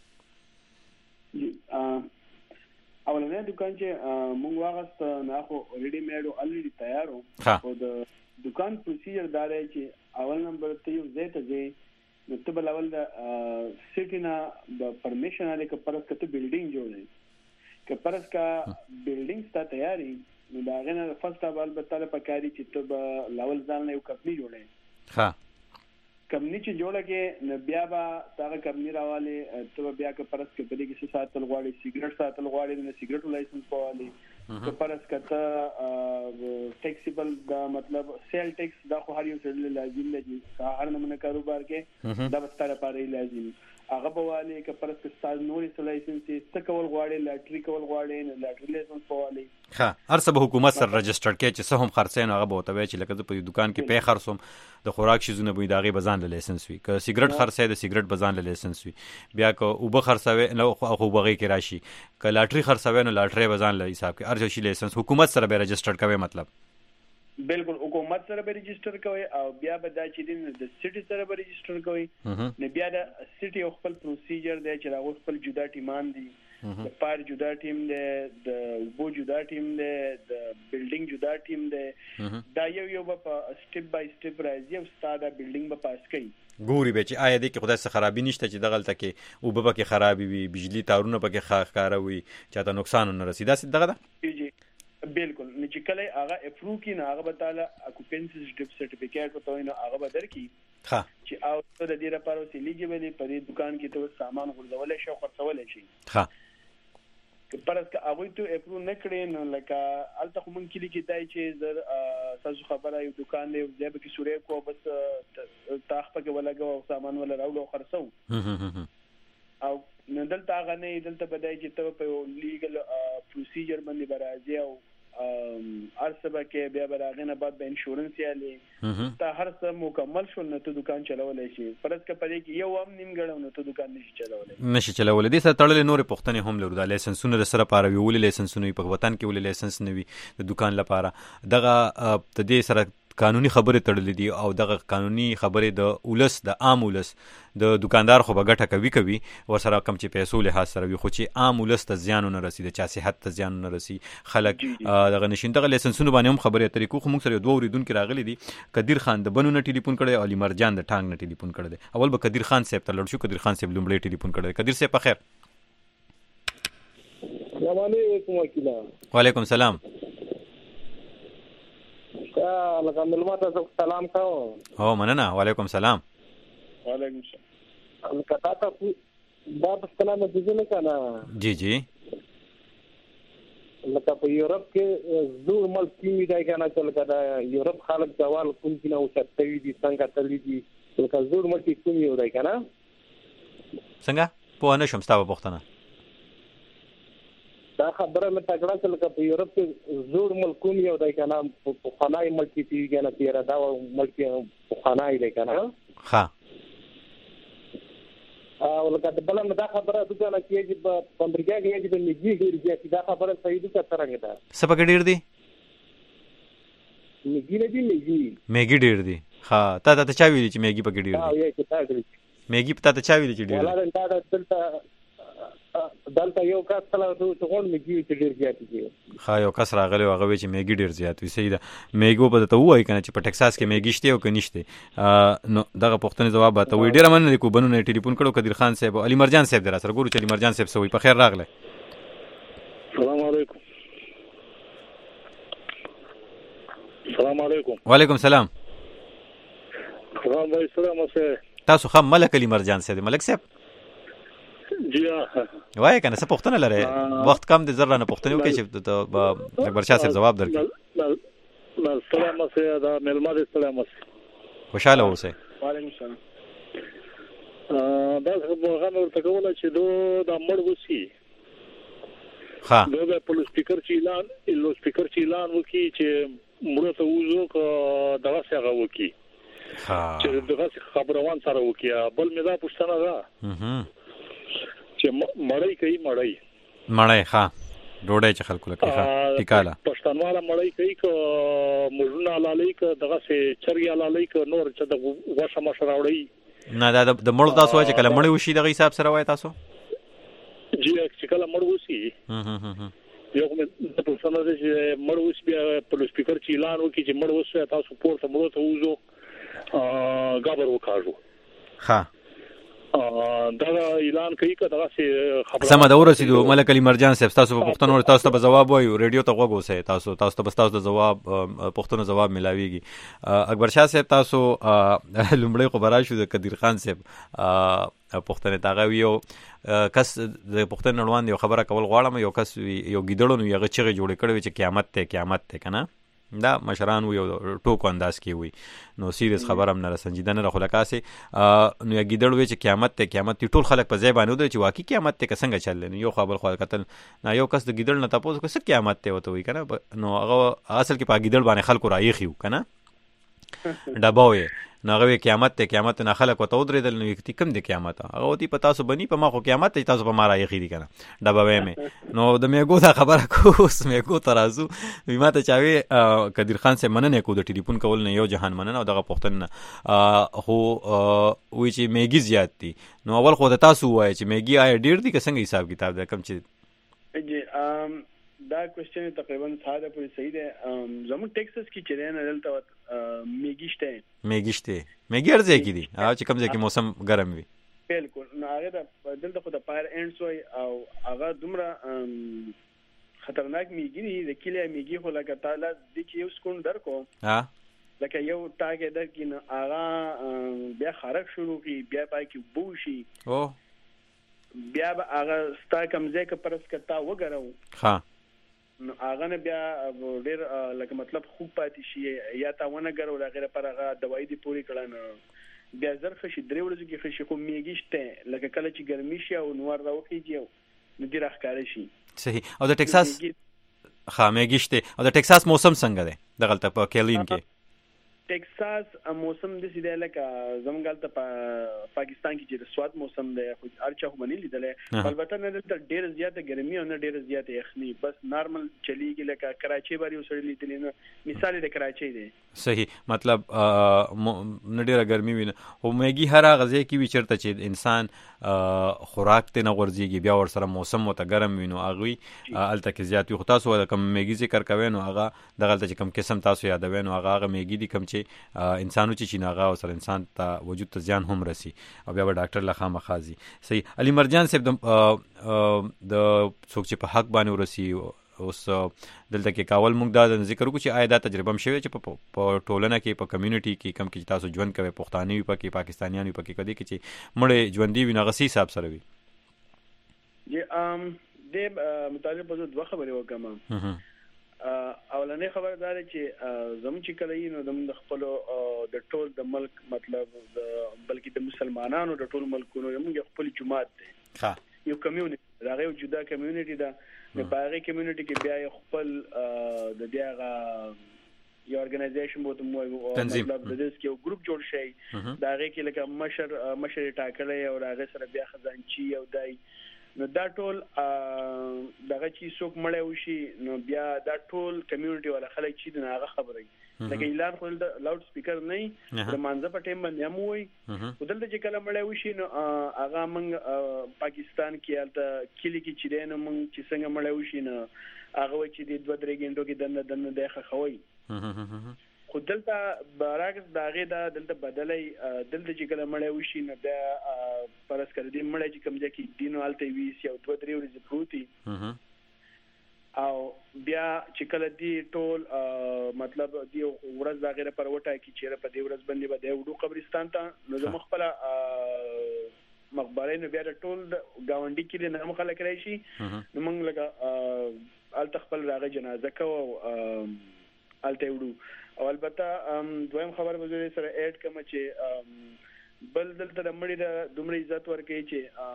اولنی دکان چې مونږ واغست نه خو ریډي میډ او الریډي تیار و، خو د دکان پروسیجر دا دی چې اول نمبر ته یو ځای ته ځې نو ته به اول د سټي نه به پرمیشن اخلې که پرس که ته بلډینګ جوړوې، که پرس که بلډینګ ستا تیاري نو د هغې نه فرسټ اف آل به تاله پکار چې ته به لاول ځان نه یو کمپني جوړوې. کمپنی چې جوړه کې نو بیا به هغه کمپنی راوالې ته به بیا که پرس که په دې کې څه ساتل غواړې، سیګرټ ساتل غواړې نو سیګرټو لایسنس به والې، که پرس که ته ټیکسیبل دا مطلب سیل ټیکس دا خو هر یو سړي لازم دی چې هر نمونه کاروبار کې دا به ستا لپاره لازم هغه به والې، که پرس که ستا نورې څه لایسنس یې څه کول غواړې، لاټري کول غواړې نو لاټري لایسنس به والې. ښه هر څه به حکومت سره رجسټر کړي چې څه هم خرڅوي نو هغه به ورته وایي چې لکه زه په دوکان کې پی خرڅوم د خوراک شیزونه به وي د هغې به ځان له لایسنس وي، که سیګرټ خرڅوي د سیګرټ به ځان له لایسنس وي، بیا که اوبه خرڅوي نو خو اوبه هغې کې راشي، که لاټري خرڅوي نو لاټرۍ به ځان له حساب کې هر یو شي لایسنس حکومت سره به رجسټر کوي. مطلب بالکل حکومت سره به ريجستره کوي او بیا به دا چې د سټي سره به ريجستره کوي نو بیا د سټي خپل پروسیجر دی چې راغو خپل جدا ټیمان دي د پار جدا ټیم دی د بو جدا ټیم دی د بلډینګ جدا ټیم دی دا یو یو په سټپ بای سټپ راځي او ستاده بلډینګ به پاس کوي ګوري به چې آیا دې کې خدای څخه خرابې نشته چې دغلته کې او به کې خرابې وي بجلی تارونه پکې ښکاره وي چاته نقصان نه رسي دا دغه ده جی بالکل نه چې کله هغه اپروو کی نه هغه به تعالی اکوپنسي سرټیفیکیټ وته نه هغه به درکې ها چې او ته د دې لپاره چې لیګل په دې دکان کې ته سامان غوړولای شي او خرڅولای شي ها پرس که هغه ته اپروو نه کړي نو لکه الته کوم کلی کې دای چې زر تاسو خبره یو دکان دی ځای به کې سورې کو بس تاخ پکې ولګو او سامان ولا راوړو خرڅو او نو دلته هغه نه دلته بدای چې ته په لیګل پروسیجر باندې برازي او ارسبه کې بیا براغنه بعد به انشورنس یالي تا هر څه مکمل شو نو ته دکان چلولای شي پرس که پدې کې یو هم نیم غړو نو ته دکان نشي چلولای نشي چلولای دي سره تړلې نور پښتنې هم لرو د لایسنسونه سره پاره ویول لایسنسونه په وطن کې ول لایسنس نوي د دکان لپاره دغه د دې سره قانوني خبره تړلې دي او دغه قانوني خبره د اولس د عام اولس د دکاندار خو بغټه کوي کوي ورسره کم چې پیسو له حاصل وي خو چې عام اولس ته زیان نه رسي د چا صحت ته زیان نه رسي خلک دغه نشین دغه لایسنسونه باندې هم خبره طریقو خو موږ سره دوه اوریدونکو راغلي دي قدیر خان د بنو نه ټلیفون کړي او علي مرجان د ټانګ نه ټلیفون کړي اول به قدیر خان صاحب ته لړ شو قدیر خان صاحب لومړی ټلیفون کړي قدیر صاحب په خیر السلام علیکم وکیل وعلیکم السلام لکه ملما ته سلام کاو او مننه وعلیکم السلام وعلیکم السلام لکه تاسو دا په ستنه مې نه کنه جی جی لکه په یورپ کې زور ملک کې دی کنه چې لکه دا یورپ خلک ځوال کوم کې نو شتوي دي څنګه تللی دي لکه زور ملک کې کوم یو دی کنه څنګه په نه شم ستاسو پوښتنه دا خبره مې تکړه چې لکه په یورپ کې زور ملکوم یو دی کنه په خنای ملک کې دی کنه تیر دا ملک په خنای دی کنه ها او لکه د بل نه دا خبره د کنه چې په امریکا کې چې د نږدې ډیر چې دا خبره صحیح ده څنګه ده سبا ډیر دی نږدې نه دی نږدې میګي ډیر دی ها تا ته چا ویلی چې میګي پکې ډیر دی ها یې چې تا ډیر میګي پتا ته چا ویلی چې ډیر ولا دا دلته دلته یو کس کله ته څنګه میګي چې ډیر زیات دي ها یو کس راغلی هغه چې میګي ډیر زیات وي صحیح ده میګو په ته وای کنه چې په ټکساس کې میګي شته او کنيشته نو دغه پښتنې جواب به ته وی ډیر مننه کو بنونه ټلیفون کړو قدیر خان صاحب علي مرجان صاحب در سره ګورو چې علي مرجان صاحب سوي په خیر راغله السلام علیکم السلام علیکم وعلیکم السلام خدای سلام اوسه تاسو خام ملک علي مرجان صاحب ملک صاحب جی وای کنه څه پښتنه لره وخت کم دي زره نه پښتنه وکي چې ته اکبر شاه صاحب جواب درکې السلام علیکم دا ملما دې سلام خوشاله اوسه وعلیکم السلام دا څنګه ورته کوله چې دو د مړ وسی ها دو د پولیس سپیکر چې اعلان لو سپیکر چې اعلان وکي چې مړ ته وځو کو دغه څنګه وکي ها چې دغه خبروان سره وکي بل مې دا پوښتنه ده چې مړی کوي مړی مړی ښه ډوډۍ چې خلکو لکه ښه ټیکاله پښتنواله مړی کوي که موږونه لالي که دغه سه چرګیا لالي که نور چې د غوښه مشه راوړي نه دا د مړ تاسو چې کله مړی وشي دغه حساب سره وای تاسو جی چې کله مړ وشي یو کوم د پښتنو چې مړ وشي بیا په سپیکر چې اعلان وکړي چې مړ وشي تاسو پورته مړ ته وځو غابر وکاږو ها دا اعلان کوي کدا چې سم دا ورسېدو ملک علي مرجان صاحب تاسو په پښتنو تاسو ته جواب وایو ریډیو ته وګورئ تاسو تاسو ته تاسو د جواب پښتنو جواب ملاويږي اکبر شاه صاحب تاسو لومړی خبره شو د قدیر خان صاحب پښتنه تاغوي او کس د پښتنو نړوان یو خبره کول غواړم یو کس یو ګیدړونو یو چغه جوړ کړي چې قیامت ته قیامت ته کنه دا مشران وي او ټوکو انداز کې وي نو سیریس خبر هم نه سنجیده نه خلکاسي نو یا ګیدړ وي چې قیامت ته قیامت ټول خلک په ځای باندې ودرې چې واقعي قیامت ته څنګه چل نه یو خبر خو قتل نه یو کس د ګیدړ نه تاسو کو څه قیامت ته وته وي کنه نو هغه اصل کې په ګیدړ باندې خلکو رايخیو کنه ډباوي نو هغه قیامت ته قیامت نه خلک وته ودرېدل نو یکتی کم دی قیامت هغه وتی په تاسو بنی په ما خو قیامت ته تاسو په ما رايخې دي کنه ډبه مې نو د میګو دا خبره کوس میګو ترازو ما ته چاوي قدیر خان سے مننه کو د ټلیفون کول نه یو جهان مننه او دغه پښتنه خو وی چې میګي زیات دي نو اول خو د تاسو وای چې میګي آی ډیر دي که څنګه حساب کتاب ده کم چې جی ام دا کوېسچن تقریبا ساده پوری صحیح ده زمو ټیکساس کې چې نه دلته میګي شته میګي شته میګي ارزه کې دي او چې کم ځای کې موسم ګرم وي بالکل نو هغه دلته خو د پایر اینډز وای او هغه دومره خطرناک میګي دي د کله میګي خو لکه تعالی د چې یو سکون درکو ها لکه یو ټاګه در کې نو هغه بیا خارق شروع کی بیا پای کې بوشي او بیا هغه ستا کم ځای کې پرس کتا وګرو ها نو هغه نه بیا ډیر لکه مطلب خوب پاتې شي یا تا ونه ګرو لغیره پر هغه دوايي دی پوری کړه نو بیا زر خشي درې ورځې کې خشي خو میګشته لکه کله چې ګرمي شي او نور راوخیږي نو ډیر ښکار شي صحیح او د ټکساس ها میګشته او د ټکساس موسم څنګه دی د غلطه په کیلین کې ټکساس موسم د سیده لکه زمونږ ته په پاکستان کې چې سواد موسم دی خو ارچا خو منی لیدلې البته نه دلته ډیر زیاته ګرمي او نه ډیر زیاته یخني بس نارمل چلیږي لکه کراچي باندې وسړي لیدلې نو مثال د کراچي دی صحیح مطلب نه ډیره ګرمي وینه او میګي هر غزه کې وی چرته چې انسان خوراک ته نه ورځيږي بیا ور سره موسم وته ګرم وینو اغوي الته کې زیات وي خو تاسو د کم میګي ذکر کوي نو هغه دغه چې کم قسم تاسو یادوي نو هغه میګي دي کم چې انسانو چې چیناغه او سره انسان ته وجود ته ځان هم رسی او بیا به ډاکټر لخوا مخازي صحیح علي مرجان صاحب د د څوک چې په حق باندې ورسی اوس دلته کې کاول موږ دا ذکر وکړو چې آیا دا تجربه هم شوی چې په ټولنه کې په کمیونټي کې کم کې تاسو ژوند کوي پښتاني وي پکې پاکستانیان وي پکې کدي کې چې مړې ژوندۍ وي نغسي حساب سره وي جی ام د متعلق په دوه خبرې وکم اولنې خبردار چې زموږ چې کله یې نو د خپل د ټول د ملک مطلب د بلکې د مسلمانانو د ټول ملکونو موږ خپل جماعت دی ها یو کمیونټي دا یو جدا کمیونټي ده د باغی کمیونټي کې بیا خپل د دیغه یو ارګنایزیشن بوته مو مطلب د دې کې یو ګروپ جوړ شي دا هغه کې لکه مشر مشر ټاکلې او هغه سره بیا خزانچی او دای نو دا ټول دغه چې څوک مړ وشي نو بیا دا ټول کمیونټي ولا خلک چې نه هغه خبري لکه اعلان خو د لاوډ سپیکر نه د مانزه په ټیم باندې هم وای ودلته چې کله مړ وشي نو هغه موږ پاکستان کې الته کلی کې چې دین موږ چې څنګه مړ وشي نو هغه چې د دوه درې غنټو کې دنه دنه د خوي خو دلته برعکس داغه دا دلته بدلې دلته چې کله مړ وشي نو دا پرس کړ دې مړ چې کوم ځکه دینو الته وی سی او دوه درې ورځې پروتي او بیا چې کله دې ټول مطلب دې ورځ دا غیره پر وټه کې چیرې په دې ورځ باندې به وډو قبرستان ته نو زموږ خپل مقبره نو بیا ټول گاونډي کې نه مخالک راشي نو موږ لګه الته خپل راغه جنازه کوو الته وډو او البته دویم خبر به زه سره اډ کوم چې بل دلته د مړي د دومره عزت ورکړي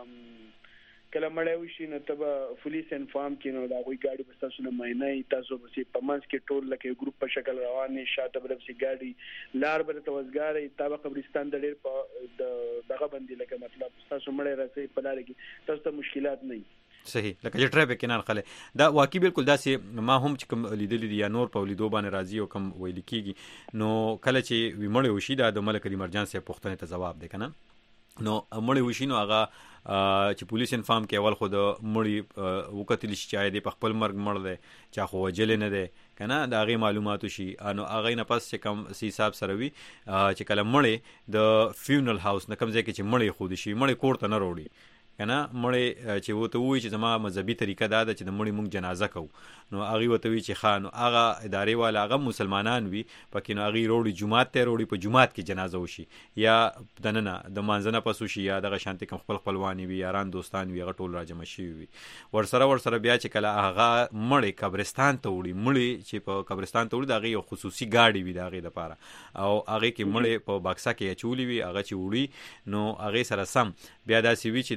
چې کله مړی وشي نو ته به پولیس انفارم کړي نو د هغوی ګاډي به ستاسو نه معاینه تاسو به په منځ کې ټول لکه ګروپ په شکل روانې شاته به رسي ګاډي لار به ته وزګارې تا به قبرستان د ډېر په دغه باندې لکه مطلب ستاسو مړی رسي په لاره کې تاسو ته مشکلات نه صحیح لکه چې ټریفیک نه خلک دا واقعي بالکل داسې ما هم چې کوم لیدل دي یا نور په لیدو باندې راځي او کوم ویل کیږي نو کله چې ویمړ وشي دا د ملک ایمرجنسي پوښتنه ته جواب دی کنه نو مړ وشي نو هغه چې پولیس انفارم کې اول خو د مړی وکتل شي چې د خپل مرګ مړ دی چا خو وجل نه دی کنه دا غي معلوماتو شي انو هغه نه پس چې کم سی حساب سره وي چې کله مړی د فیونرل هاوس نه کم ځای کې چې مړی خو دي شي مړی کوړ ته نه وروړي کنه مړی چې وته وی چې زما مذهبي طریقه دا ده چې د مړی مونږ جنازه کوو نو هغه وته وی چې خان هغه ادارې والا هغه مسلمانان وي پکې نو هغه وروړي جمعات ته وروړي په جمعات کې جنازه وشي یا دننه د مانځنه پسو شي یا دغه شانتي کوم خپل خپلوانی وي یاران دوستان وي هغه ټول راجمع شي وي ور سره ور سره بیا چې کله هغه مړی قبرستان ته وړي مړی چې په قبرستان ته وړي دغه یو خصوصي گاډي وي دغه لپاره او هغه کې مړی په باکسا کې چولي وي هغه چې وړي نو هغه سره سم بیا دا سی وی چې دا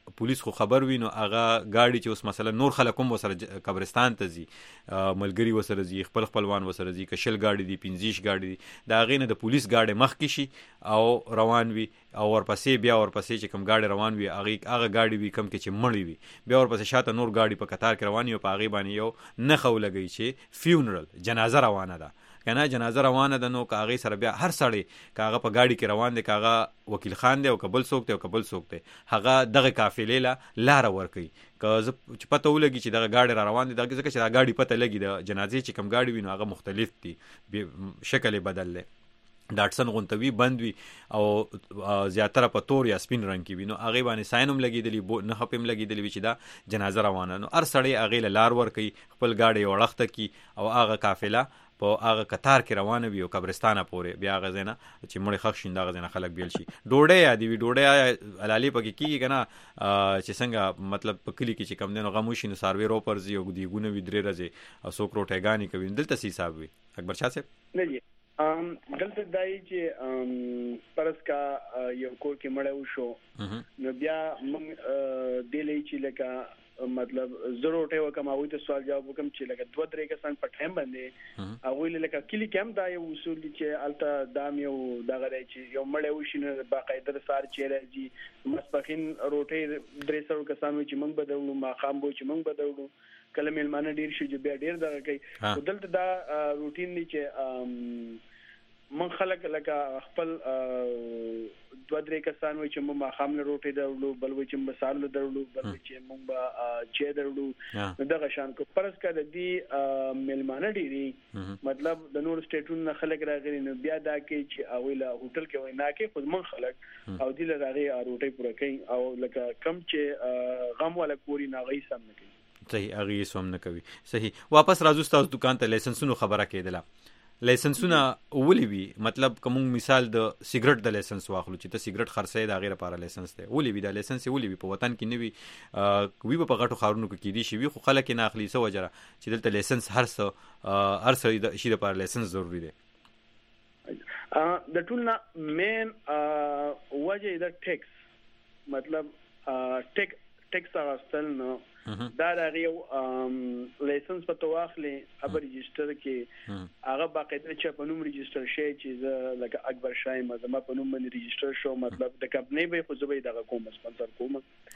پولیس خو خبر وي نو هغه ګاډي چې اوس مثلا نور خلک هم وسره قبرستان ته ځي ملګري وسره ځي خپل خپلوان وسره ځي که شل ګاډي دي پنځه ګاډي دي د هغې نه د پولیس ګاډي مخکې شي او روان وي او ورپسې بیا ورپسې چې کوم ګاډي روان وي هغې هغه ګاډي وي کوم کې چې مړی وي بیا ورپسې شاته نور ګاډي په قطار کې روان وي او په هغې باندې یو نښه ولګوي چې فیونرل جنازه روانه ده کنه جنازه روانه ده نو که هغې سره بیا هر سړی که هغه په ګاډي کې روان دی که هغه وکیل خان دی او که بل څوک دی او که بل څوک دی هغه دغه قافلې له لاره ورکوي که زه چې پته ولګي چې دغه ګاډي را روان دی دغه ځکه چې دا ګاډي پته لګي د جنازې چې کوم ګاډي وي نو هغه مختلف دي شکل یې بدل دی ډاټسن غونتوي بند وي او زیاتره په تور یا سپین رنګ کې وي نو هغې باندې ساین هم لګېدلي نښه پې هم لګېدلي وي چې دا جنازه روانه نو هر سړی هغې له لار ورکوي خپل ګاډی یې وړښته کړي او هغه قافله په هغه قطار کې روانه وي او قبرستانه پورې بیا هغه ځای نه چې مړی ښخ شي د هغه ځای نه خلک بیل شي ډوډۍ یادې وي ډوډۍ حلالي پکې کېږي که نه چې څنګه مطلب په کلي کې چې کم دی نو غم وشي نو څاروي روپرځي او دیګونه وي درې ورځې او څوک روټۍ کوي دلته څه حساب وي اکبر شاه صاحب؟ دلته دای چې پرس کا یو کور کې مړ وشو نو بیا موږ دلې چې لکه مطلب ضرورت یو کوم او ته سوال جواب وکم چې لکه دوه درې کسان په ټایم باندې او لکه کلی کم دا یو اصول چې الته دام یو دغه دی چې یو مړ وشي نو باقاعده سار چې راځي مسپخین روټي درې سو کسان چې موږ بدلو ما خام بو چې موږ بدلو کله ملمانه ډیر شي چې بیا ډیر دغه کوي دلته دا روټین دی چې من خلک لکه خپل دوه درې کسان وي چې موږ ماښام له روټۍ درلو بل وي چې موږ سهار له درلو بل وي چې موږ به چای درلو نو دغه شان کو فرض کړه د دې ملمانه ډیري مطلب د نور سټیټونو نه خلک راغلي نو بیا دا کوي چې هغوی له هوټل کې وای نه کوي خو زموږ خلک او دې له هغې روټۍ پوره کوي او لکه کم چې غم والا کوري نه هغوی سم نه کوي صحیح هغې سم نه کوي صحیح واپس راځو ستاسو دکان ته لایسنسونو خبره کېدله لایسنسونه ولې وي مطلب که موږ مثال د سیګرټ د لایسنس واخلو چې ته سیګرټ خرڅوې د هغې لپاره لایسنس دی ولې وي دا لایسنس یې ولې وي په وطن کې نه وي وي به په غټو ښارونو کې کېدی شي وي خو خلک یې نه اخلي څه وجه ده چې دلته لایسنس هر څه هر څه شي لپاره لایسنس ضروري دی د ټول نه مین وجه د ټیکس مطلب ټیک ټیکس اخیستل نو دا د هغې لایسنس په تو واخلې هغه رجسټر کې هغه باقاعده چې په نوم رجسټر شي چې زه لکه اکبر شاه یم زما په نوم باندې رجسټر شو مطلب د کمپنۍ به خو زه به دغه کوم سپانسر کوم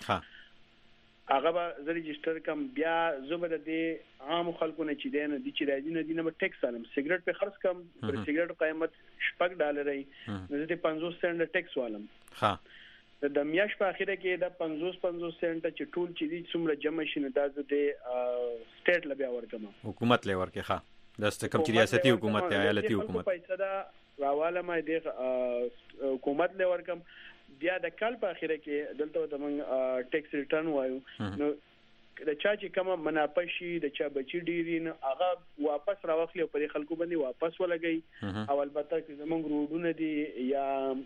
هغه به زه رجسټر کم بیا زه به د دې عام خلکو نه چې دی نه دي چې راځي نه دي نه به ټیکس والم سیګرټ په خرڅ کم پر سیګرټ قیمت شپږ ډالرۍ نو زه د پنځوس سنټ ټیکس والم ها د میاش په اخیره کې د پنځوس پنځوس سنټ چې ټول چې دي څومره جمع شي نو دا د سټیټ له بیا ورکم حکومت له ورکه ښه د کوم چې ریاستي حکومت ته ایالتي حکومت پیسې دا راواله ما د حکومت له ورکم بیا د کال په اخیره کې دلته د موږ ټیکس ریټرن وایو نو د چا چې کومه منافع شي د چا بچی ډیری نو هغه واپس راوخلی او پر خلکو باندې واپس ولګي او البته چې زمونږ روډونه دي یا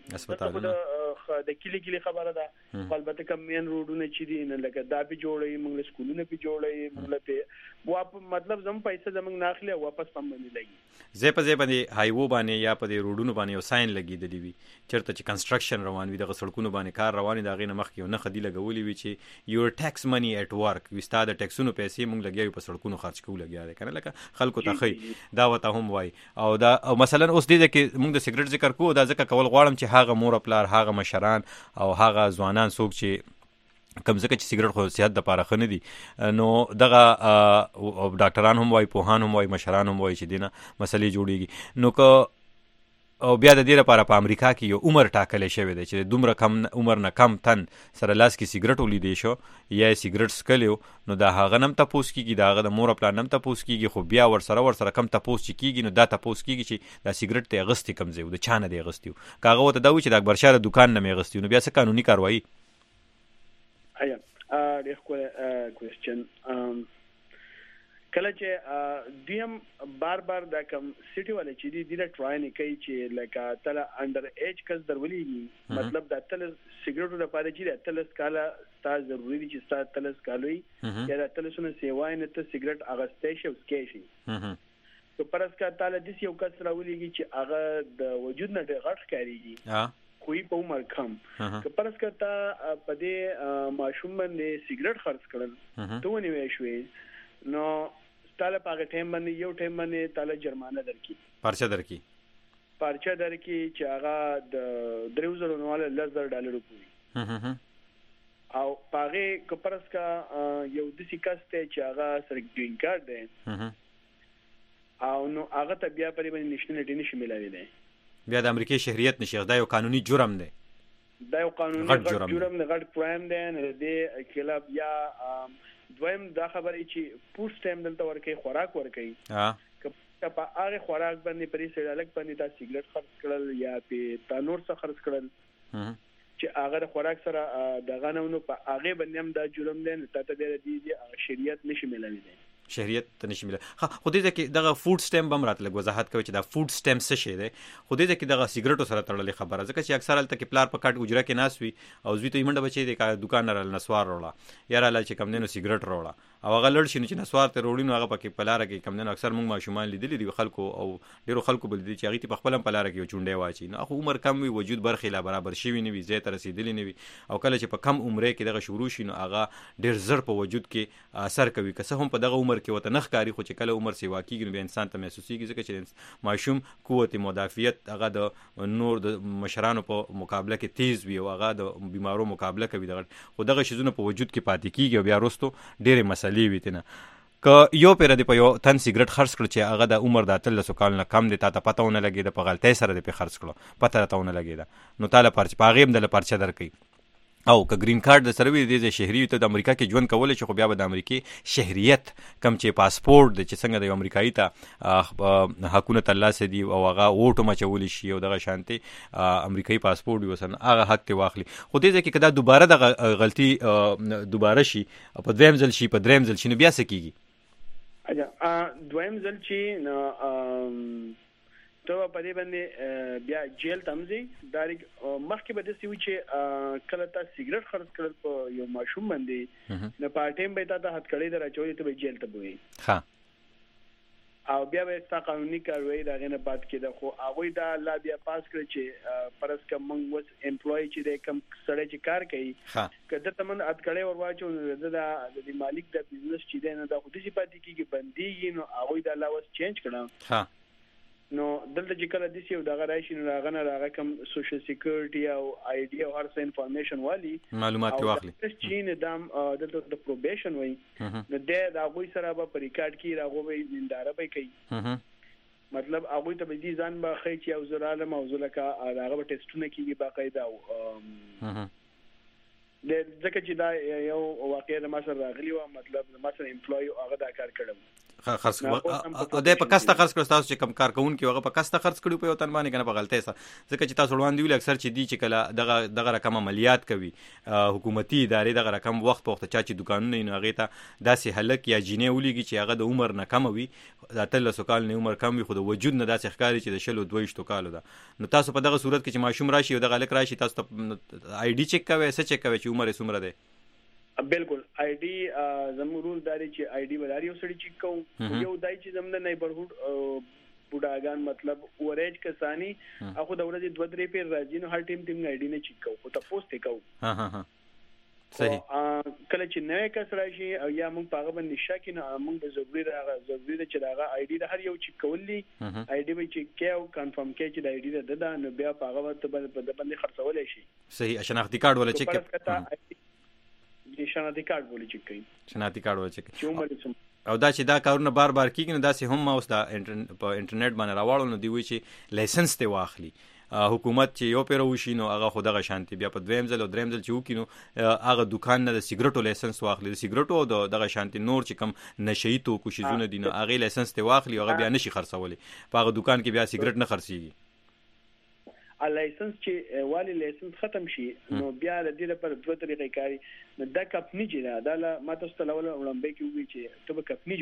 د کلی کلی خبره ده البته کوم مین روډونه چې دي نه لکه دا به جوړي موږ سکولونه به جوړي موږ په واپ مطلب زموږ پیسې زموږ ناخلي واپس پم باندې لګي زه په ځای باندې هایو باندې یا په دې روډونو باندې یو ساين لګیدلی وي چرته چې کنستراکشن روان وي د سړکونو باندې کار روان دي دا غي نه مخ یو نه خدي لګولې وي چې یور ټیکس منی اټ ورک وستا د ټیکسونو پیسې موږ لګیو په سړکونو خرج کوو لګیا دي کنه لکه خلکو ته خي دا وته هم وای او دا او مثلا اوس دې کې موږ د سیګریټ ذکر کوو دا ځکه کول غواړم چې هاغه مور خپل هاغه مشران او هاغه ځوانان څوک چې کم ځکه چې سیګریټ خو صحت د پاره خنه دي نو دغه ډاکټران هم وای پوهان هم وای مشران هم وای چې دینه مسلې جوړیږي نو که او بیا د دې لپاره په امریکا کې یو عمر ټاکل شوی دی چې دومره کم عمر نه کم تن سره لاس کې سیګریټ ولیدې شو یا سیګریټ سکلیو نو دا هغه نم تاسو کېږي دا هغه د مور خپل نم تاسو کېږي خو بیا ور سره ور سره کم تاسو کېږي نو دا تاسو کېږي چې دا سیګریټ ته غستې کم زیو د چانه دی غستیو کاغه وته دا و چې د اکبر شاه دکان نه مې غستیو نو بیا څه قانوني کاروایی ایا ا د خپل کوېسچن کله چې دیم بار بار دا کم سټي والے چې دی د ټرای نه کوي چې لکه تل انډر ایج کس درولې مطلب دا تل سیګریټو لپاره چې تل سکالا تا ضروري دي چې تا تل سکالوي یا تل سونه سیوای نه ته سیګریټ اغستې شي وسکې شي نو پرسکا تعالی د یو کس راولېږي چې هغه د وجود نه غټ کاریږي کوئی په عمر کم که پرس کتا په دې ماشوم باندې سیګریټ خرڅ کړل ته ونی وې شوې نو ستاله په ټیم باندې یو ټیم باندې تاله جرمانه درکې پرچه درکې پرچه درکې چې هغه د درو زره نواله لزر ډالر پوري او پاره که پرس کا یو د سیکاسته چې هغه سر گرین کارت ده او نو هغه ته بیا پرې باندې نېشنلټی نشي ملایي دی بیا د امریکای شهریت نشي دا یو قانوني جرم دی دا یو قانوني جرم دی غټ کرایم دی نه دی کلب یا دویم دا خبره چې پوسټ ټایم دلته ورکه خوراک ورکه ها که په هغه خوراک باندې پرې سړالک باندې تا سیګریټ خرڅ کړل یا په تانور څخه خرڅ کړل چې هغه خوراک سره دغه نو په هغه باندې هم دا جرم دی نه ته د دې شریعت نشي ملایي دی شهریت ته نشي مله خو دې ځکه دغه فود سټمپ هم راته لګ وضاحت کوي چې دا فود سټمپ څه شی دی خو دې ځکه دغه سیګریټو سره تړلې خبره ځکه چې اکثر الته کې پلار په کټ اجره کې ناس وي او زوی ته منډه بچي د دکان نه نسوار وروړه یا رااله چې کم دینو سیګریټ وروړه او هغه لړ شي چې نسوار ته وروړي نو هغه پکې پلار کې کم دینو اکثر موږ ماشومان لیدلې دي خلکو او ډیرو خلکو بل دي چې هغه په خپل پلار کې چونډې واچي نو خو عمر کم وي وجود برخې لا برابر شي نه وي زه تر رسیدلې نه وي او کله چې په کم عمره کې دغه شروع شي نو هغه ډیر زر په وجود کې اثر کوي که څه هم په دغه عمر کې وته نخ کاری خو چې کله عمر سی واقعي نو انسان ته محسوسيږي ځکه چې ماشوم قوت مدافعت هغه د نور د مشرانو په مقابله کې تیز وي او هغه د بیمارو مقابله کوي دغه خو دغه شیزونه په وجود کې پاتې کیږي او بیا وروسته ډېرې مسلې وي تنه که یو پیر دی په یو تن سیګریټ خرڅ کړ چې هغه د عمر د اتلس کال نه کم دی تا ته پته ونه لګي د په غلطۍ سره دی په خرڅ کړو پته راته ونه لګي دا نو تعالی پرچ پاغیم د پرچه درکې او که گرین کارت د سره وي د شهري ته د امریکا کې ژوند کولای شي خو بیا به د امریکای شهریت کم چې پاسپورت د چې څنګه د امریکایي ته حقونه ترلاسه دي او هغه ووټ مچول شي او دغه شانتي امریکایي پاسپورت وسن هغه حق ته واخلي خو دې ځکه کدا دوباره د غلطي دوباره شي په دویم ځل شي په دریم ځل شي نو بیا څه کیږي اجا دویم ځل شي نو ته په دې باندې بیا جیل تمځي داري مخکې به د سوي چې کله تا سیګریټ خرڅ کړل په یو ماشوم باندې نه پارټیم به تا ته هټ کړی دراچوي ته به جیل ته وي ها او بیا به تا قانوني کاروي دا غنه بات کېده خو هغه دا لا بیا پاس کړ چې پرس کوم وس امپلوي چې د کم سړی چې کار کوي کله ته من هټ کړی ور واچو د د مالک د بزنس چې دی نه دا خو دې پاتې کیږي بندي نو هغه دا لا وس چینج کړه ها نو دلته چې کله د سیو دغه راشي نو هغه نه هغه کم سوشل سکیورټي او آی ډي او هر څه انفارمیشن والی معلومات واخلي چې نه دام دلته د پروبیشن وای نو د هغه سره به پر ریکارډ کی راغو به زنداره به کوي مطلب هغه ته به دي ځان به خې چې او زراله موضوع لکه هغه به ټیسټونه کیږي باقاعده او د ځکه چې دا یو واقعي د ماسر راغلی و مطلب د ماسر امپلوي هغه دا کار کړو خرڅ او د په کاسته خرڅ کړو تاسو چې کم کار کوونکی هغه په کاسته خرڅ کړو په یو تن باندې کنه په غلطۍ سره ځکه چې تاسو وړاندې ویل اکثر چې دی چې کله دغه دغه رقم عملیات کوي حکومتي ادارې دغه رقم وخت په وخت چا چې دکانونه نه هغه ته داسې هلک یا جینې ولېږي چې هغه د عمر نه کم وي د اتلس کال نه عمر کم وي خو د وجود نه داسې ښکاري چې د شلو دویشتو کالو ده نو تاسو په دغه صورت کې چې ماشوم راشي او دغه هلک راشي تاسو ته آی ډي چک کوي څه چک کوي چې عمر یې څومره دی بالکل آی ډي زموږ داري چې آی ډي ولاري وسړي چیک کوم یو دای چې زموږ نیبرهود بوډاګان مطلب اورېج کسانی اخو د ورځې دوه درې پیر راځي نو هر ټیم ټیم آی ډي نه چیک کوو او تاسو ته کوو ها ها ها صحیح کله چې نوې کس راشي او یا موږ پاغه باندې شک نه موږ به ضروري راغ ضروري ده چې راغه آی ډي د هر یو چیک کولی آی ډي به چیک کېو کنفرم کې چې د آی ډي ده نو بیا پاغه ته په باندې خرڅولای شي صحیح شناختی کارت ولا چیک شناختی کارت بولی چیک کوي شناختی کارت ولا چیک او دا چې دا کارونه بار بار کیږي نو دا سه هم اوس دا په انټرنیټ باندې راوړل نو دی وی چې لایسنس ته واخلي حکومت چې یو پیر وشي نو هغه خدغه شانتي بیا په دویم ځل او دریم ځل چې وکینو هغه دکان نه د سیګریټو لایسنس واخلي د سیګریټو او دغه شانتي نور چې کم نشئی تو کوششونه دي نو هغه لایسنس ته واخلي هغه بیا نشي خرڅولي په هغه دکان کې بیا سیګریټ نه خرڅيږي ا لایسنس چې والی لایسنس ختم شي نو بیا د دې لپاره دوه طریقې کاری نو دا کمپنی چې دا لا ما تاسو ته لول وړاندې کوي چې ته به کمپنی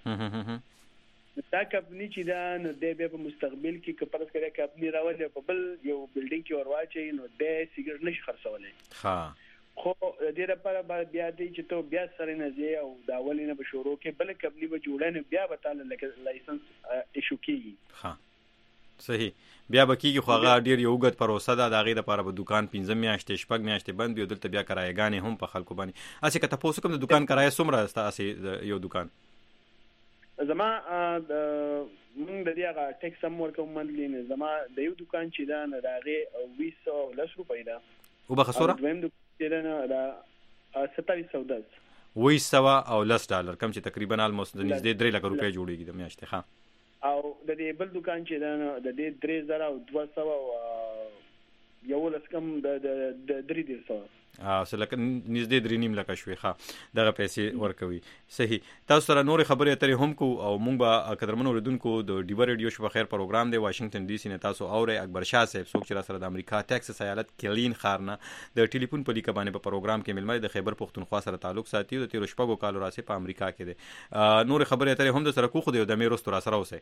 جوړې دا کمپنی چې دا نو د بیا په مستقبل کې کپرس کړي کمپنی راولې په بل یو بلډینګ کې ورواچي نو د سیګریټ نشي خرڅولای ها خو د دې لپاره بیا دې چې ته بیا سره نه ځي او دا ولینه به شروع کې بل کمپنی به جوړې نو بیا به تعالی لایسنس ایشو کیږي ها صحیح. بیا به کېږي خو هغه ډېر یو اوږد پروسه ده، د هغې دپاره به دوکان پنځه میاشتې شپږ میاشتې بند وي او دلته بیا کرایهګانې هم په خلکو باندې. هسې که تپوس وکړم د دوکان کرایه څومره ستا هسې یو دوکان؟ زما موږ د دې هغه ټیکس هم ورکوو منتلي نه. زما د یو دوکان چې ده نه د هغې اووه سوه لس روپۍ ده. وبخښه څومره؟ دویم دوکان چې ده نه د ستاویس سوه دس اووه سوه او لس ډالر کم چې تقریبا الموست د نږدې درې لکه روپۍ جوړېږي د میاشتې. ښه. او د دې بل دوکان چې ده نه د دې درې زره او دوه سوه او یولس کم د درې دېرش سوه څه لکه نږدې درې نیم لکه شوې. ښه دغه پیسې ورکوي. صحیح. تاسو سره نورې خبرې اترې هم کوو او موږ به قدرمنو اورېدونکو د ډیوه ریډیو شپه خیر پروګرام دی واشنګټن ډي سي نه تاسو اورئ. اکبر شاه صاحب څوک چې را سره د امریکا ټیکسس ایالت کلین ښار نه د ټلیفون په لیکه باندې په پروګرام کې مېلمه د خیبر پښتونخوا سره تعلق ساتي او د تېرو شپږو کالو راسې په امریکا کې دی. نورې خبرې اترې هم د سره کوو خو د یو دمې وروستو را سره اوسئ.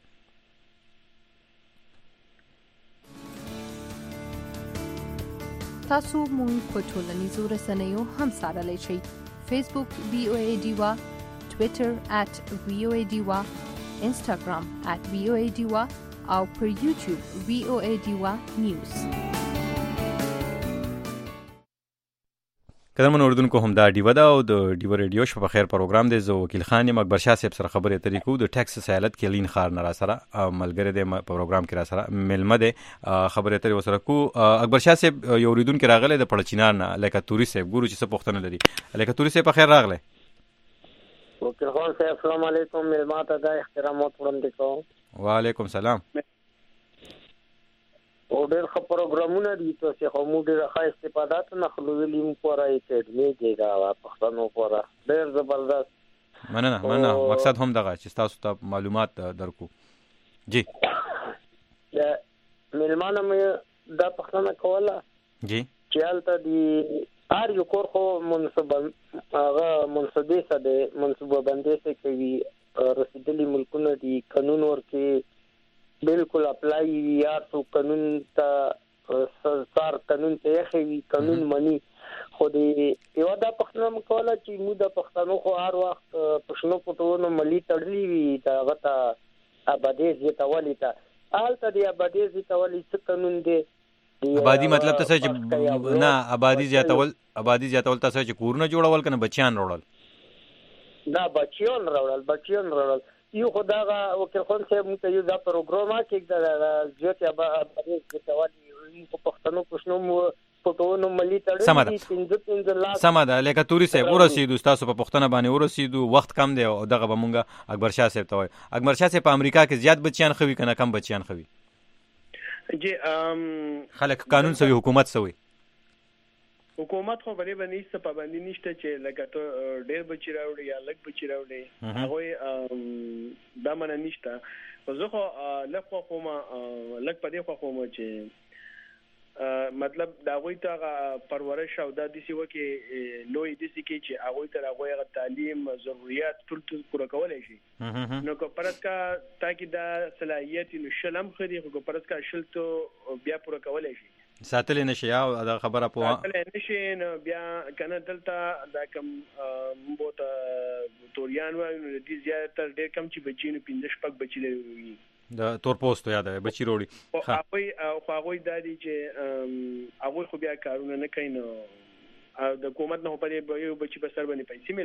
تاسو مونږ په ټولنیزو رسنیو هم څارلی شئ. فیسبوک وی او ای ډیوا، ټویټر ات وی او ای ډیوا، انسټاګرام ات وی او ای ډیوا او پر یوټیوب وی او ای ډیوا نیوز. قدرمنو اورېدونکو همدا ډیوه ده او د ډیوه ریډیو شپه خیر پروګرام دی. زه وکیل خان یم. اکبر شاه صاحب سره خبرې اترې کوو د ټیکسس ایالت کلین ښار نه را سره ملګری دی په پروګرام کې را سره میلمه دی. خبرې اترې ورسره کوو. اکبر شاه صاحب یو اورېدونکی راغلی د پړچینار نه لیکه توري صاحب، ګورو چې څه پوښتنه لري. لیکه توري صاحب په خیر راغلی. وکیل خان صاحب السلام علیکم. میلمه ته دا احترامات وړاندې کوم. وعلیکم سلام. او ډېر ښه پروګرامونه دي چې خو موږ ډېر ښه استفادات نه خلو ویلي مو پوره اکیډمي دی دا پښتنو پوره ډېر زبردست. مننه مننه. مقصد هم دغه چې تاسو ته معلومات درکو. جی میلمانه مې دا پښتنه کوله جی چې هلته د هر یو کور خو منصوبه هغه منصوبې څه دی منصوبه بندۍ څه کوي رسېدلي ملکونه دي قانون ورکې بالکل اپلای یا تو قانون ته سر قانون ته یې قانون مني. خو دې یو دا پښتنه کوله چې موږ د پښتنو خو هر وخت پښنو پټونو ملي تړلي وي دا غته آبادی زیاتولې ته حالت دی آبادی زیاتولې څه قانون دی. آبادی مطلب څه چې نه آبادی زیاتول آبادی زیاتول تاسو چې کورونه جوړول کنه بچیان راوړل. دا بچیان راوړل بچیان راوړل یو خدای وکیل خان صاحب موږ یو دا پروګرام کې دا ځکه آبادی زیاتولې په پښتنو پښنو پټونو ملي تړلي پنځه پنځه لاک. سمه ده. لیکه توري صاحب ورسېدو تاسو په پښتنه باندې ورسېدو وخت کم دی او دغه به مونږ اکبر شاه صاحب ته وایو. اکبر شاه صاحب په امریکا کې زیات بچیان خوي کنه کم بچیان خوي؟ جی خلک قانون سوي حکومت سوي حکومت خو بری باندې څه پابندي نشته چې لکه ته ډېر بچی راوړي یا لږ بچی راوړي هغه دا منه نشته. زه خو لږ خو خو ما لږ پدې خو خو ما چې مطلب دا غوي ته پرورش او د دې سیو کې لوی دي سي کې چې هغه ته هغه تعلیم ضرورت ټول پوره کولای شي. نو کو پرسکا تاکي دا صلاحيت نو شلم خري کو پرسکا شلته بیا پوره کولای شي ساتلې نشي او دا خبره په ساتلې نشي نو بیا کنه دلته دا کم بوت توريان و دې زیاتره ډېر کم چې بچینو پنځه شپږ بچی لري د تور پوسټ یاد ہے بچی روړي. خو هغه خو هغه د دې چې هغه خو بیا کارونه نه کوي نو د حکومت نه په یو بچی په سر باندې پیسې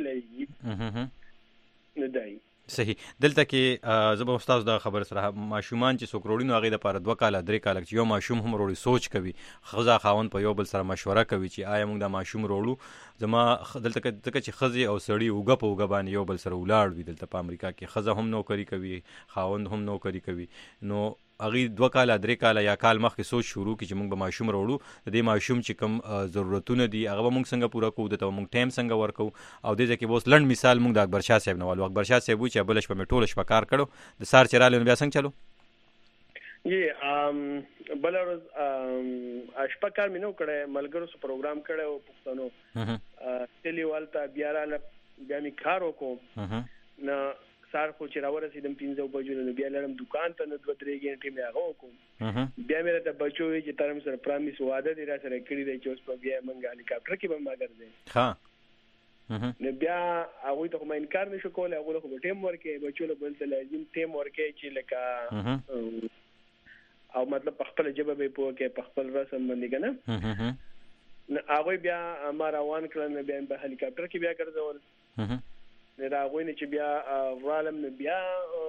ملایي نه دی. صحیح. دلته کې زه به استاد دا خبر سره ماشومان چې څوک روړي نو هغه د پاره دوه کاله درې کاله چې یو ماشوم هم روړي سوچ کوي خزا خاون په یو بل سره مشوره کوي چې آیا موږ دا ماشوم روړو. زما دلته کې چې خزي او سړی اوګه په اوګه باندې یو بل سره ولاړ وي. دلته په امریکا کې خزا هم نوکری کوي خاوند هم نوکری کوي نو هغه دوه کاله درې کاله یا کال مخکې سوچ شروع کی چې موږ به ماشوم راوړو د دې ماشوم چې کوم ضرورتونه دي هغه به موږ څنګه پوره کوو دته موږ ټایم څنګه ورکو. او د دې کې اوس لړ مثال موږ د اکبر شاه صاحب نوالو اکبر شاه صاحب چې بل شپه مې ټول شپه کار کړو د سار چرالو بیا څنګه چلو. جی ام بل ورځ شپه کار مې نو کړه ملګرو سره پروګرام کړو پښتنو ټلیوالتا بیا را بیا می کار وکړو نه سار خو چې راورسېدم پنځه بجو نو بیا لرم دکان ته نه دوه درې غنټې مې هغه وکم بیا مې ته بچو چې ترم سره پرامیس واده دی را سره کړی دی چې اوس په بیا منګه هلیکاپټر کې به ما ګرځي. ها نو بیا هغه ته کوم انکار نشو کولای هغه خو ټیم ورکې بچو له بل ته لازم ټیم ورکې چې لکه او مطلب په خپل جبه به پوه کې په خپل رسم باندې کنه نو هغه بیا ما روان کړل بیا په هلیکاپټر کې بیا ګرځول نه دا غوښنه چې بیا ورالم بیا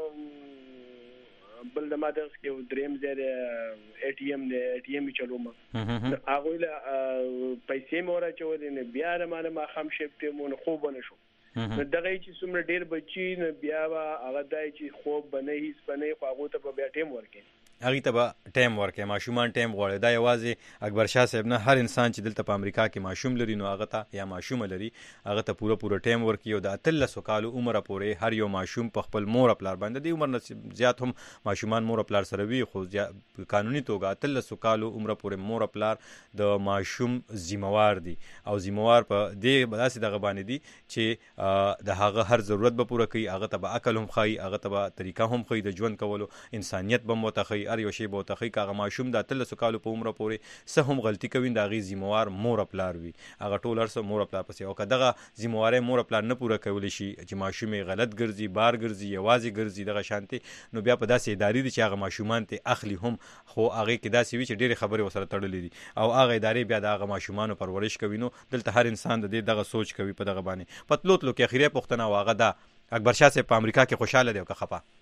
بل د مادرس کې دریم زره ای ټی ایم نه ای ټی ایم چلوم هغه له پیسې مورا چولې نه بیا نه ما خام شپته مون خوب نه شو نو دغه چې څومره ډیر بچی نه بیا هغه دای چې خوب بنه هیڅ بنه خو هغه ته بیا ټیم ورکې هغه ته به ټیم ورکې ماشومان ټیم غواړي دا یوازې اکبر شاه صاحب نه هر انسان چې دلته په امریکا کې ماشوم لري نو هغه ته یا ماشوم لري هغه ته پوره پوره ټیم ورکې او د اتلسو کالو عمر پورې هر یو ماشوم په خپل مور پلار باندې دی عمر نه زیات هم ماشومان مور پلار سره وي خو قانوني توګه اتلسو کالو عمر پورې مور پلار د ماشوم ذمہوار دي او ذمہوار په دې بداسي دغه باندې دي چې د هغه هر ضرورت به پوره کوي هغه ته به عقل هم خای هغه ته به طریقه هم خای د ژوند کولو انسانیت به متخی هر یو شی به تخی کاغه ماشوم د اتلسو کالو په عمر پورې څه هم غلطي کوي دا غي ذمہوار مور پلار وي هغه ټول ارسه مور پلار پسې او کداغه ذمہوارې مور پلار نه پوره کولی شي چې ماشوم غلط ګرځي بار ګرځي یوازې ګرځي دغه شانتي نو بیا په داسې ادارې دي چې هغه ماشومان ته اخلي هم خو هغه کې داسې وي چې ډېری خبرې وسره تړلې دي او هغه ادارې بیا د هغه ماشومان پرورش کوي نو دلته هر انسان د دې دغه سوچ کوي په دغه باندې پتلوت لو کې اخیری پښتنه واغه دا اکبر شاه صاحب په امریکا کې خوشاله دی او که خپه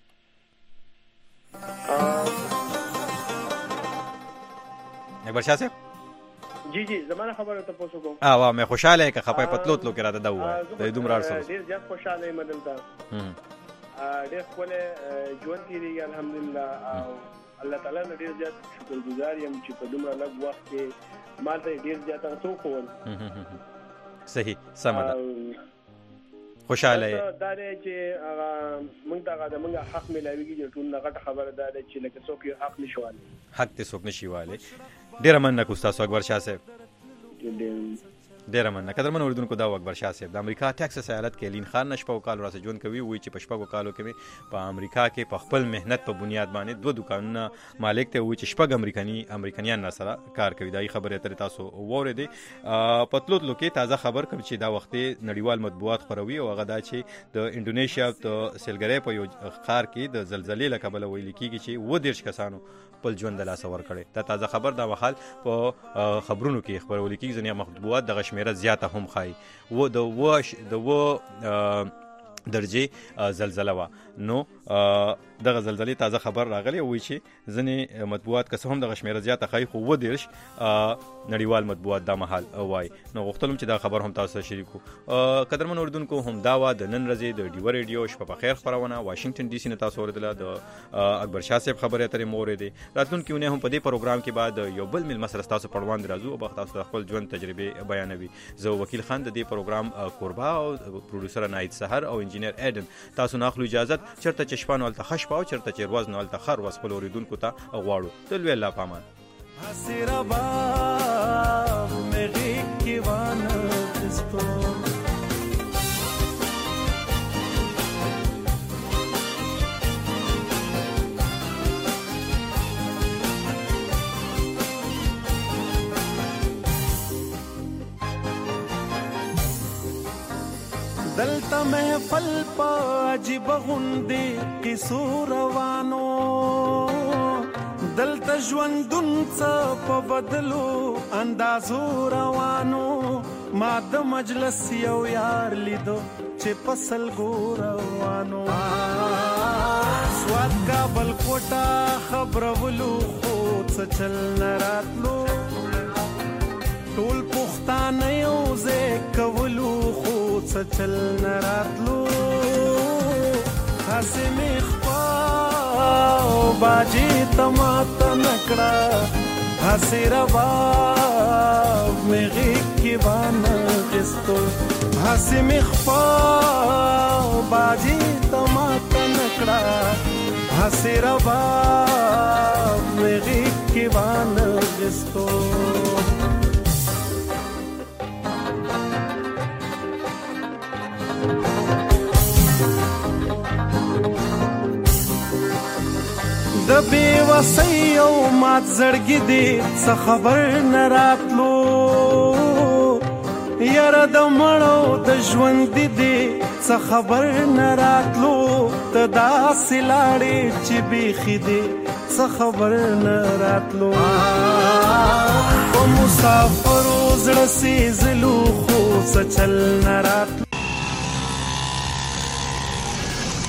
اکبر شاه صاحب جی جی زمانه خبره ته پوسو کوم اه وا مې خوشاله که خپه پتلوت لو کې راته دا وای د دومره ارسل ډیر زیات خوشاله یم دلته ا ډیر خپل ژوند تیریږي الحمدلله او الله تعالی نه ډیر زیات شکرګزار یم چې په دومره لږ وخت کې ماته ډیر زیات ارزو کول صحیح سمه خوشاله دا دی چې هغه موږ ته هغه موږ حق ملاويږي چې ټول غټه خبره ده چې لکه څوک یو حق نشواله حق ته څوک نشي واله ډیر مننه کو تاسو اکبر شاه صاحب ډیر مننه قدرمن اوریدونکو دا اکبر شاه صاحب د امریکا ټیکساس ایالت کې لین خان نشپو کال راځي جون کوي وی چې پښپاګو کالو کې په امریکا کې په خپل مهنت په بنیاد باندې دوه دکانونه مالک ته وی چې شپږ امریکایي امریکایان سره کار کوي دا خبره تر تاسو ووریدي پتلوت لو کې تازه خبر کوم چې دا وخت نړیوال مطبوعات خبروي او هغه دا چې د انډونیشیا ته سیلګری په یو خار کې د زلزلې لکبل ویل کیږي چې و دیرش کسانو خپل ژوند د لاس ور کړي دا تازه خبر دا وحال په خبرونو کې خبرول کیږي ځنې مطبوعات د غشمیره زیاته هم خای و د وش د و درجه زلزلہ وا نو دغه زلزلې تازه خبر راغلی وی چې ځنې مطبوعات که هم د غشمیره زیاته خای خو و دیرش نړیوال مطبوعات دا محل وای نو غوښتلم چې دا خبر هم تاسو شریکو قدرمن اوریدونکو هم دا وا د نن ورځې د ډیو ریډیو شپه په خیر خبرونه واشنگټن ډي سي نه تاسو اوریدله د اکبر شاه صاحب خبره اترې مورې راتلونکي ونه هم په دې پروګرام کې بعد یو بل مل مسله تاسو پروان درازو او تاسو خپل ژوند تجربه بیانوي زه وکیل خان د دې پروګرام قربا او پروډوسر نایت سحر او انجینیر ایډن تاسو ناخلو اجازه چرته چشپانو ال تخش پاو چرته چیر وزن ال تخر وس خپل اوریدونکو ته غواړو تل وی الله پامان حسرا با مغي کیوان تستو دلتا محفل پا عجیب غندی قصو روانو دلتا ژوندون څه په بدلو اندازو روانو ما د مجلس یو یار لیدو چې پسل ګو روانو سواد کابل کوټا خبرولو خو څه چل نراتلو ټول پښتانه یو ځای کولو خو څه چل نراتلو هسې مې خپا باجي تماته نکړه هسې رباب مې غېږ کې وانخیستو هسې مې خپا باجي تماته نکړه هسې رباب مې غېږ کې وانخیستو د بې وسۍ او مات زړګي دې څه خبر نه راتلو یاره د مړو د ژوندي دې څه خبر نه راتلو ته داسې لاړې چې بیخي دې څه خبر نه راتلو او مسافر زړه سي زلو خو څه چل نه راتلو